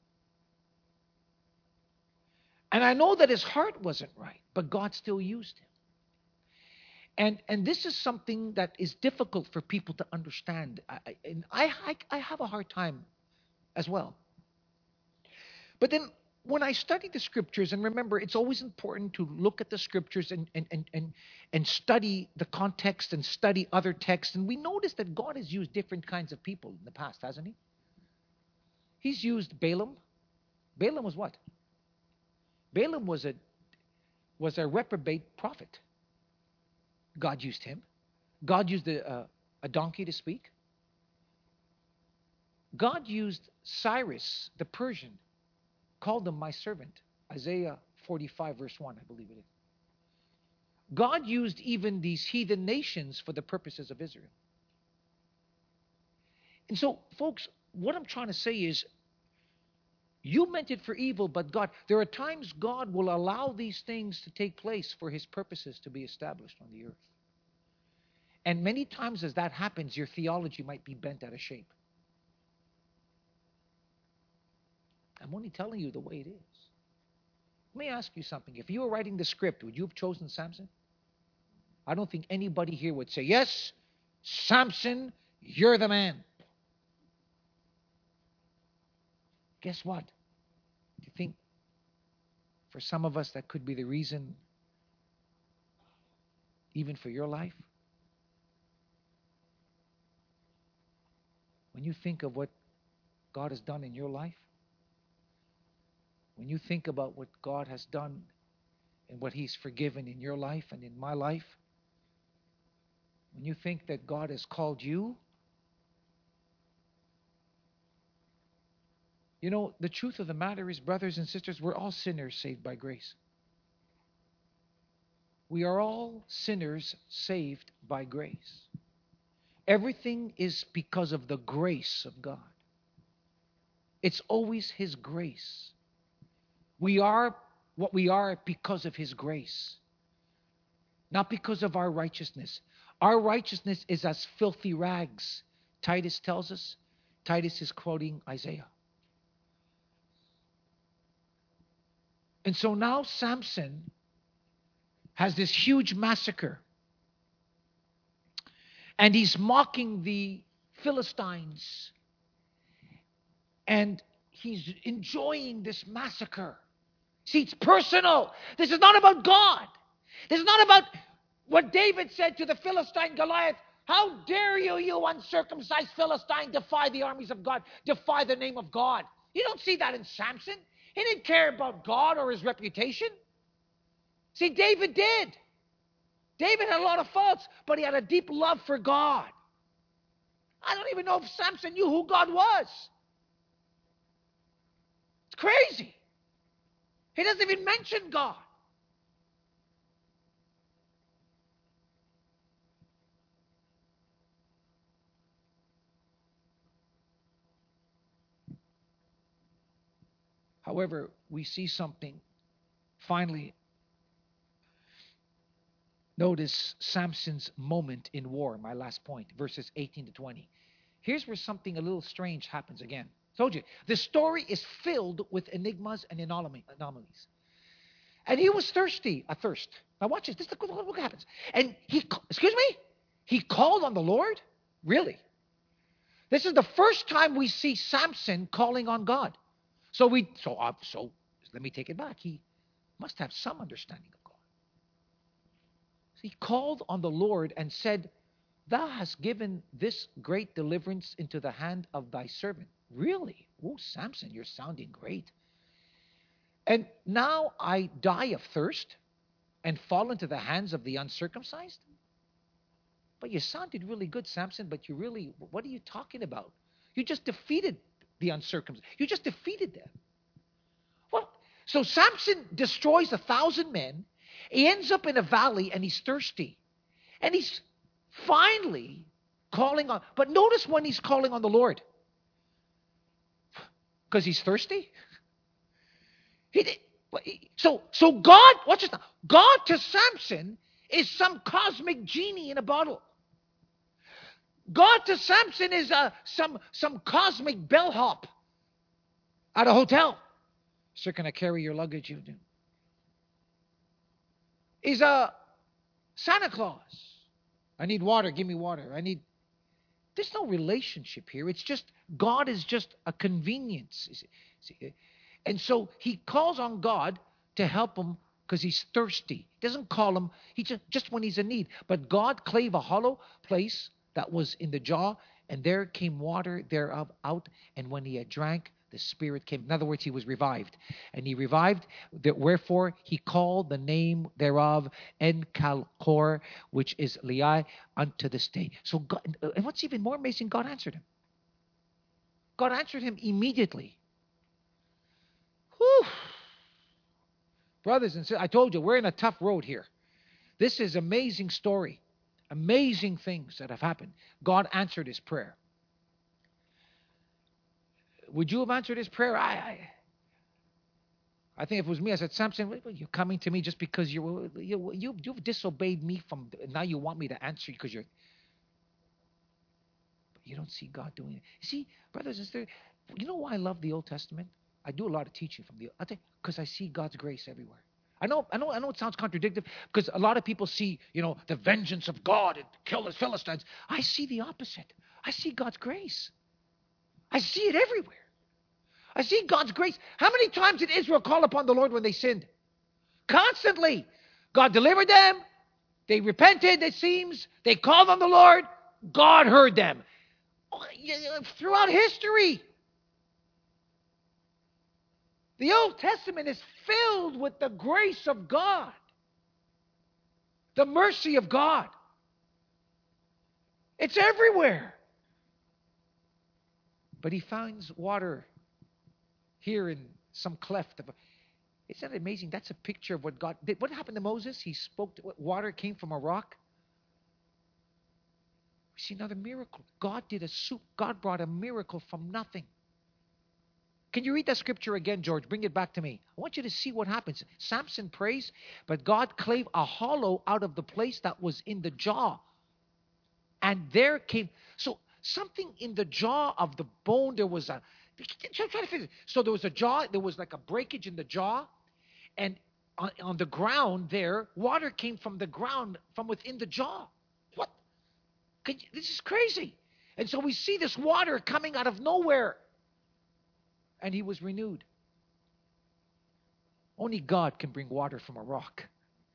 And I know that his heart wasn't right, but God still used him. And this is something that is difficult for people to understand. I have a hard time as well. But then when I study the scriptures, and remember, it's always important to look at the scriptures and study the context and study other texts. And we notice that God has used different kinds of people in the past, hasn't he? He's used Balaam. Balaam was what? Balaam was a reprobate prophet. God used him. God used a donkey to speak. God used Cyrus, the Persian, called him my servant. Isaiah 45 verse 1, I believe it is. God used even these heathen nations for the purposes of Israel. And so, folks, what I'm trying to say is, you meant it for evil, but there are times God will allow these things to take place for his purposes to be established on the earth. And many times as that happens, your theology might be bent out of shape. I'm only telling you the way it is. Let me ask you something. If you were writing the script, would you have chosen Samson? I don't think anybody here would say, yes, Samson, you're the man. Guess what? Do you think for some of us that could be the reason even for your life? When you think of what God has done in your life, when you think about what God has done and what he's forgiven in your life and in my life, when you think that God has called you, you know, the truth of the matter is, brothers and sisters, we're all sinners saved by grace. We are all sinners saved by grace. Everything is because of the grace of God. It's always his grace. We are what we are because of his grace, not because of our righteousness. Our righteousness is as filthy rags. Titus tells us. Titus is quoting Isaiah. And so now Samson has this huge massacre. And he's mocking the Philistines. And he's enjoying this massacre. See, it's personal. This is not about God. This is not about what David said to the Philistine Goliath. How dare you, you uncircumcised Philistine, defy the armies of God, defy the name of God. You don't see that in Samson. He didn't care about God or his reputation. See, David did. David had a lot of faults, but he had a deep love for God. I don't even know if Samson knew who God was. It's crazy. He doesn't even mention God. However, we see something. Finally, notice Samson's moment in war, my last point, verses 18 to 20. Here's where something a little strange happens again. Told you, the story is filled with enigmas and anomalies. And he was thirsty, a thirst. Now watch this. Look what happens. And he called on the Lord? Really? This is the first time we see Samson calling on God. So let me take it back. He must have some understanding of God. So he called on the Lord and said, Thou hast given this great deliverance into the hand of thy servant. Really? Oh, Samson, you're sounding great. And now I die of thirst and fall into the hands of the uncircumcised? But you sounded really good, Samson, but what are you talking about? You just defeated the uncircumcised. You just defeated them. Well, so Samson destroys 1,000 men. He ends up in a valley and he's thirsty. And he's finally calling on, but notice when he's calling on the Lord. Because he's thirsty? So God, watch this now. God to Samson is some cosmic genie in a bottle. God to Samson is some cosmic bellhop at a hotel. Sir, can I carry your luggage? You do. He's a Santa Claus. I need water. Give me water. There's no relationship here. It's just, God is just a convenience. See? And so he calls on God to help him because he's thirsty. He doesn't call him, he just when he's in need. But God clave a hollow place that was in the jaw, and there came water thereof out. And when he had drank, the Spirit came. In other words, he was revived. And he revived, wherefore he called the name thereof En-Kalkor, which is Leai, unto this day. So God, and what's even more amazing, God answered him. God answered him immediately. Whew. Brothers and sisters, I told you, we're in a tough road here. This is amazing story. Amazing things that have happened. God answered his prayer. Would you have answered his prayer? I think if it was me, I said, Samson, you're coming to me just because you've disobeyed me now you want me to answer you because you're... But you don't see God doing it. You see, brothers and sisters, you know why I love the Old Testament? I do a lot of teaching from because I see God's grace everywhere. I know it sounds contradictory because a lot of people see, the vengeance of God and kill the Philistines. I see the opposite. I see God's grace. I see it everywhere. I see God's grace. How many times did Israel call upon the Lord when they sinned? Constantly. God delivered them. They repented, it seems. They called on the Lord. God heard them. Throughout history. The Old Testament is filled with the grace of God, the mercy of God. It's everywhere. But he finds water here in some cleft. Isn't that amazing? That's a picture of what God did. What happened to Moses? He spoke, water came from a rock. We see another miracle. God did a soup. God brought a miracle from nothing. Can you read that scripture again, George? Bring it back to me. I want you to see what happens. Samson prays, but God clave a hollow out of the place that was in the jaw. And there came... So something in the jaw of the bone, there was a... Try to figure it. So there was a jaw, there was like a breakage in the jaw. And on the ground there, water came from the ground, from within the jaw. What? This is crazy. And so we see this water coming out of nowhere. And he was renewed. Only God can bring water from a rock.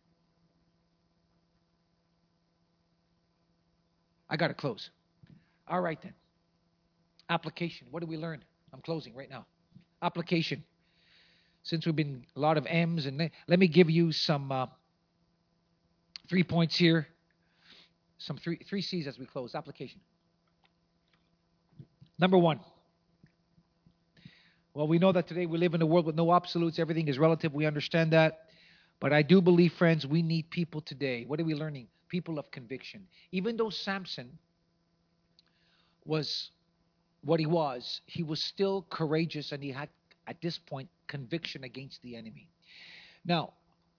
I got to close. All right then. Application. What do we learn? I'm closing right now. Application. Since we've been a lot of M's, and let me give you some 3 points here. Some three C's as we close. Application. Number one. Well, we know that today we live in a world with no absolutes. Everything is relative. We understand that. But I do believe, friends, we need people today. What are we learning? People of conviction. Even though Samson was what he was still courageous, and he had, at this point, conviction against the enemy. Now,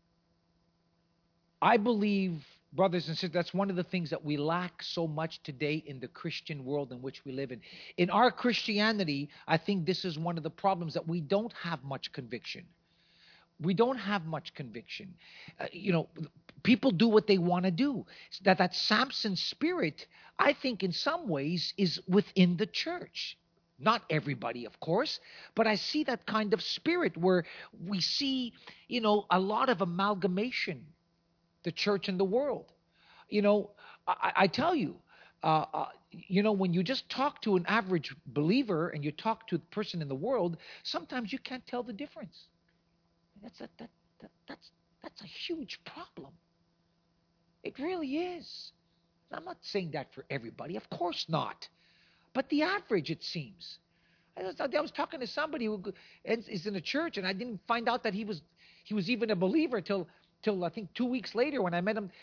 I believe, brothers and sisters, that's one of the things that we lack so much today in the Christian world in which we live in. In our Christianity, I think this is one of the problems, that we don't have much conviction. We don't have much conviction. People do what they want to do. That Samson spirit, I think in some ways, is within the church. Not everybody, of course, but I see that kind of spirit where we see, a lot of amalgamation, the church and the world. I tell you, when you just talk to an average believer and you talk to a person in the world, sometimes you can't tell the difference. That's a huge problem. It really is. I'm not saying that for everybody, of course not. But the average, it seems. I was talking to somebody who is in a church, and I didn't find out that he was even a believer till I think 2 weeks later when I met him.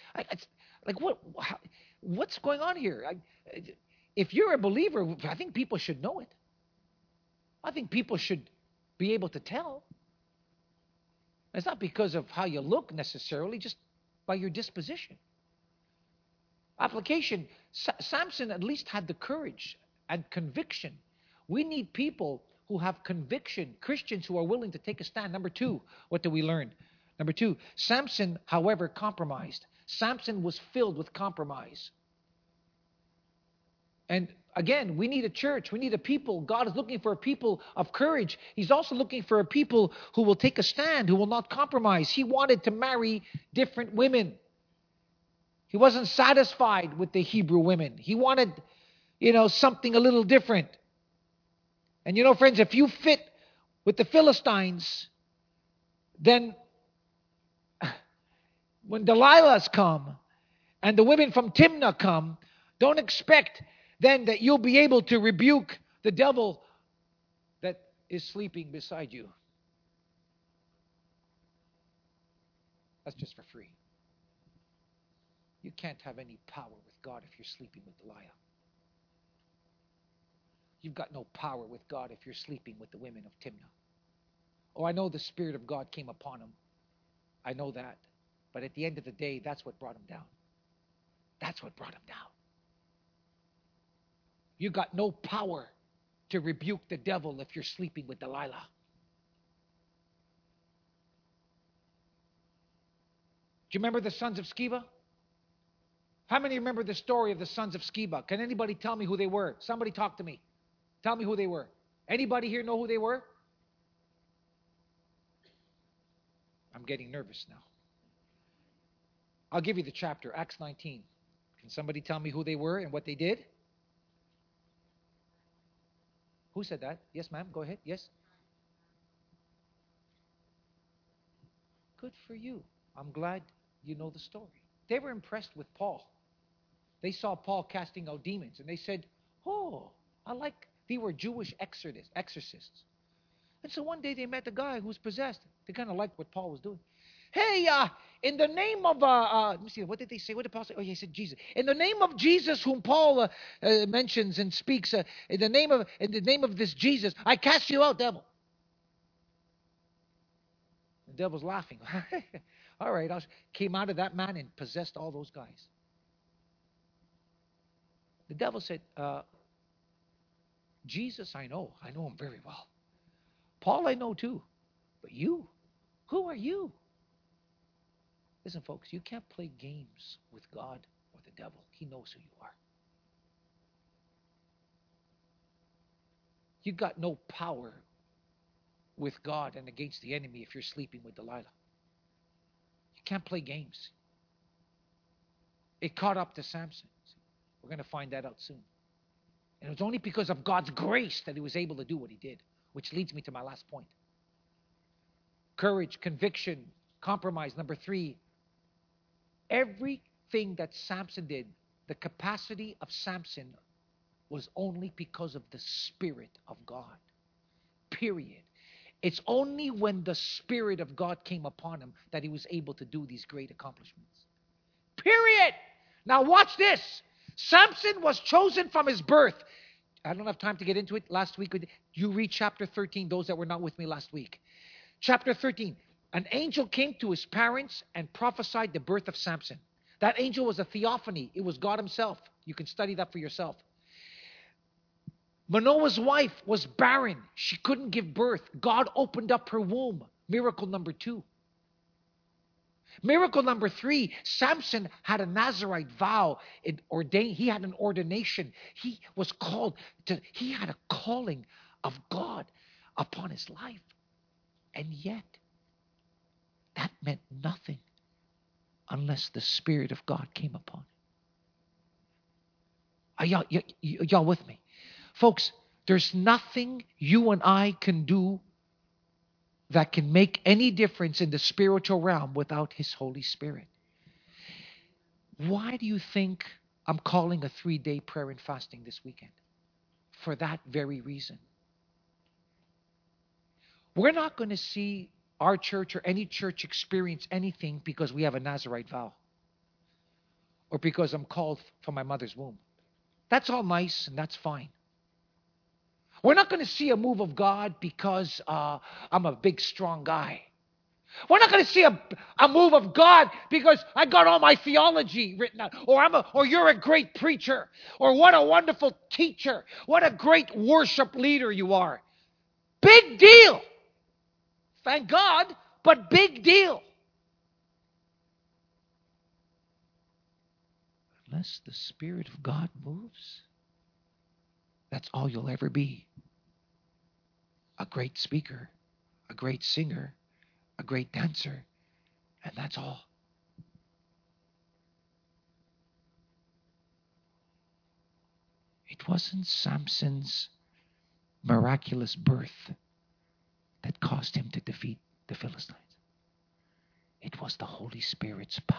What's going on here? If you're a believer, I think people should know it. I think people should be able to tell. It's not because of how you look necessarily, just by your disposition. Application. Samson at least had the courage and conviction. We need people who have conviction, Christians who are willing to take a stand. Number two, what do we learn? Number two, Samson, however, compromised. Samson was filled with compromise. And again, we need a church. We need a people. God is looking for a people of courage. He's also looking for a people who will take a stand, who will not compromise. He wanted to marry different women. He wasn't satisfied with the Hebrew women. He wanted, something a little different. And friends, if you fit with the Philistines, then when Delilah's come and the women from Timnah come, don't expect then that you'll be able to rebuke the devil that is sleeping beside you. That's just for free. You can't have any power with God if you're sleeping with Delilah. You've got no power with God if you're sleeping with the women of Timnah. Oh, I know the Spirit of God came upon him. I know that. But at the end of the day, that's what brought him down. That's what brought him down. You got no power to rebuke the devil if you're sleeping with Delilah. Do you remember the sons of Sceva? How many remember the story of the sons of Sceva? Can anybody tell me who they were? Somebody talk to me. Tell me who they were. Anybody here know who they were? I'm getting nervous now. I'll give you the chapter, Acts 19. Can somebody tell me who they were and what they did? Who said that? Yes, ma'am. Go ahead. Yes. Good for you. I'm glad you know the story. They were impressed with Paul. They saw Paul casting out demons, and they said, "Oh, they were Jewish exorcists." And so one day they met a guy who was possessed. They kind of liked what Paul was doing. Hey, in the name of, let me see, what did they say? What did Paul say? Oh, he said Jesus. In the name of Jesus, whom Paul mentions and speaks, in the name of this Jesus, I cast you out, devil. The devil's laughing. All right, came out of that man and possessed all those guys. The devil said, Jesus, I know him very well. Paul, I know too. But you, who are you? Listen, folks, you can't play games with God or the devil. He knows who you are. You got no power with God and against the enemy if you're sleeping with Delilah. You can't play games. It caught up to Samson. We're going to find that out soon. And it was only because of God's grace that he was able to do what he did, which leads me to my last point. Courage, conviction, compromise. Number 3, everything that Samson did, the capacity of Samson was only because of the Spirit of God. Period. It's only when the Spirit of God came upon him that he was able to do these great accomplishments. Period. Now watch this. Samson was chosen from his birth. I don't have time to get into it. Last week, you read chapter 13, those that were not with me last week. Chapter 13, an angel came to his parents and prophesied the birth of Samson. That angel was a theophany. It was God himself. You can study that for yourself. Manoah's wife was barren. She couldn't give birth. God opened up her womb. Miracle number 2. Miracle number 3, Samson had a Nazirite vow. He had an ordination. He was called he had a calling of God upon his life. And yet, that meant nothing unless the Spirit of God came upon him. Are y'all with me? Folks, there's nothing you and I can do that can make any difference in the spiritual realm without His Holy Spirit. Why do you think I'm calling a 3-day prayer and fasting this weekend? For that very reason. We're not going to see our church or any church experience anything because we have a Nazirite vow. Or because I'm called from my mother's womb. That's all nice and that's fine. We're not going to see a move of God because I'm a big, strong guy. We're not going to see a move of God because I got all my theology written out. Or you're a great preacher. Or what a wonderful teacher. What a great worship leader you are. Big deal. Thank God, but big deal. Unless the Spirit of God moves, that's all you'll ever be. A great speaker, a great singer, a great dancer, and that's all. It wasn't Samson's miraculous birth that caused him to defeat the Philistines. It was the Holy Spirit's power.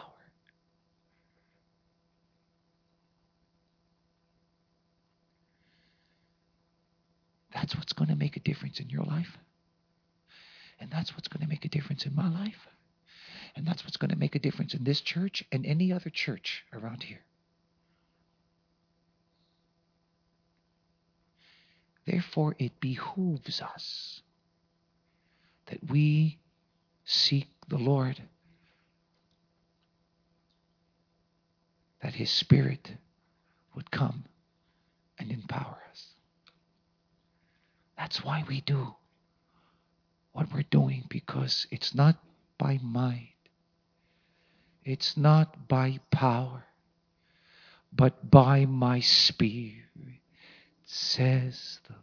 That's what's going to make a difference in your life. And that's what's going to make a difference in my life. And that's what's going to make a difference in this church and any other church around here. Therefore, it behooves us that we seek the Lord, that His Spirit would come and empower us. That's why we do what we're doing, because it's not by might, it's not by power, but by my Spirit, says the.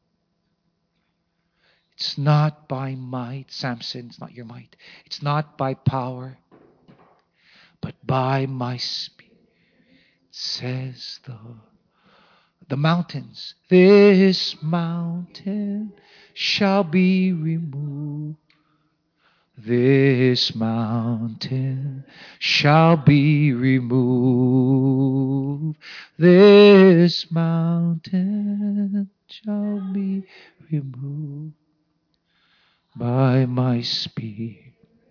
It's not by might, Samson, it's not your might. It's not by power, but by my Spirit, says the mountains. This mountain shall be removed. This mountain shall be removed. This mountain shall be removed by my Spirit.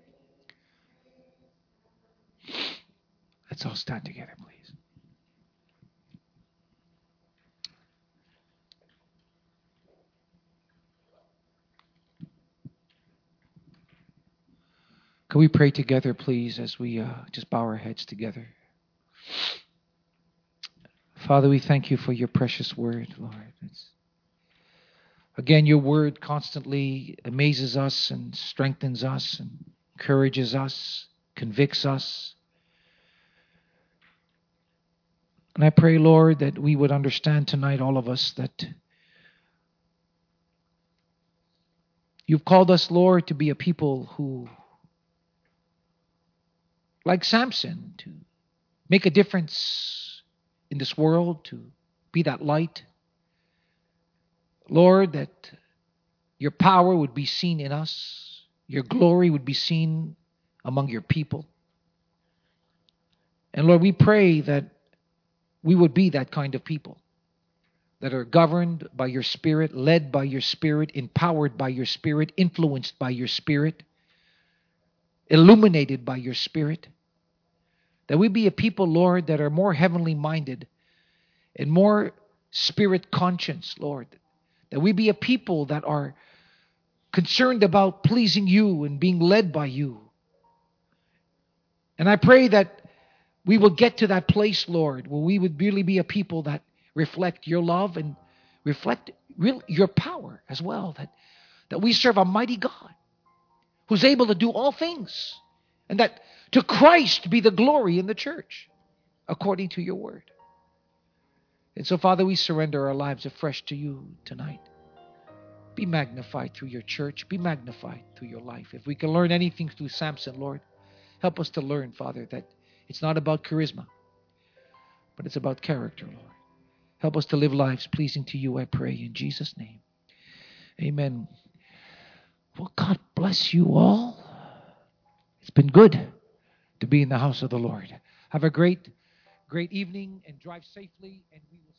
Let's all stand together, please. Can we pray together, please, as we just bow our heads together? Father, we thank you for your precious word, Lord. Again, your word constantly amazes us and strengthens us and encourages us, convicts us. And I pray, Lord, that we would understand tonight, all of us, that You've called us, Lord, to be a people who, like Samson, to make a difference in this world, to be that light. Lord, that your power would be seen in us, your glory would be seen among your people. And Lord, we pray that we would be that kind of people that are governed by your Spirit, led by your Spirit, empowered by your Spirit, influenced by your Spirit, illuminated by your Spirit. That we be a people, Lord, that are more heavenly minded and more Spirit conscious, Lord. That we be a people that are concerned about pleasing you and being led by you. And I pray that we will get to that place, Lord, where we would really be a people that reflect your love and reflect your power as well. That we serve a mighty God who's able to do all things. And that to Christ be the glory in the church, according to your word. And so, Father, we surrender our lives afresh to you tonight. Be magnified through your church. Be magnified through your life. If we can learn anything through Samson, Lord, help us to learn, Father, that it's not about charisma, but it's about character, Lord. Help us to live lives pleasing to you, I pray, in Jesus' name. Amen. Well, God bless you all. It's been good to be in the house of the Lord. Have a great evening and drive safely. And we will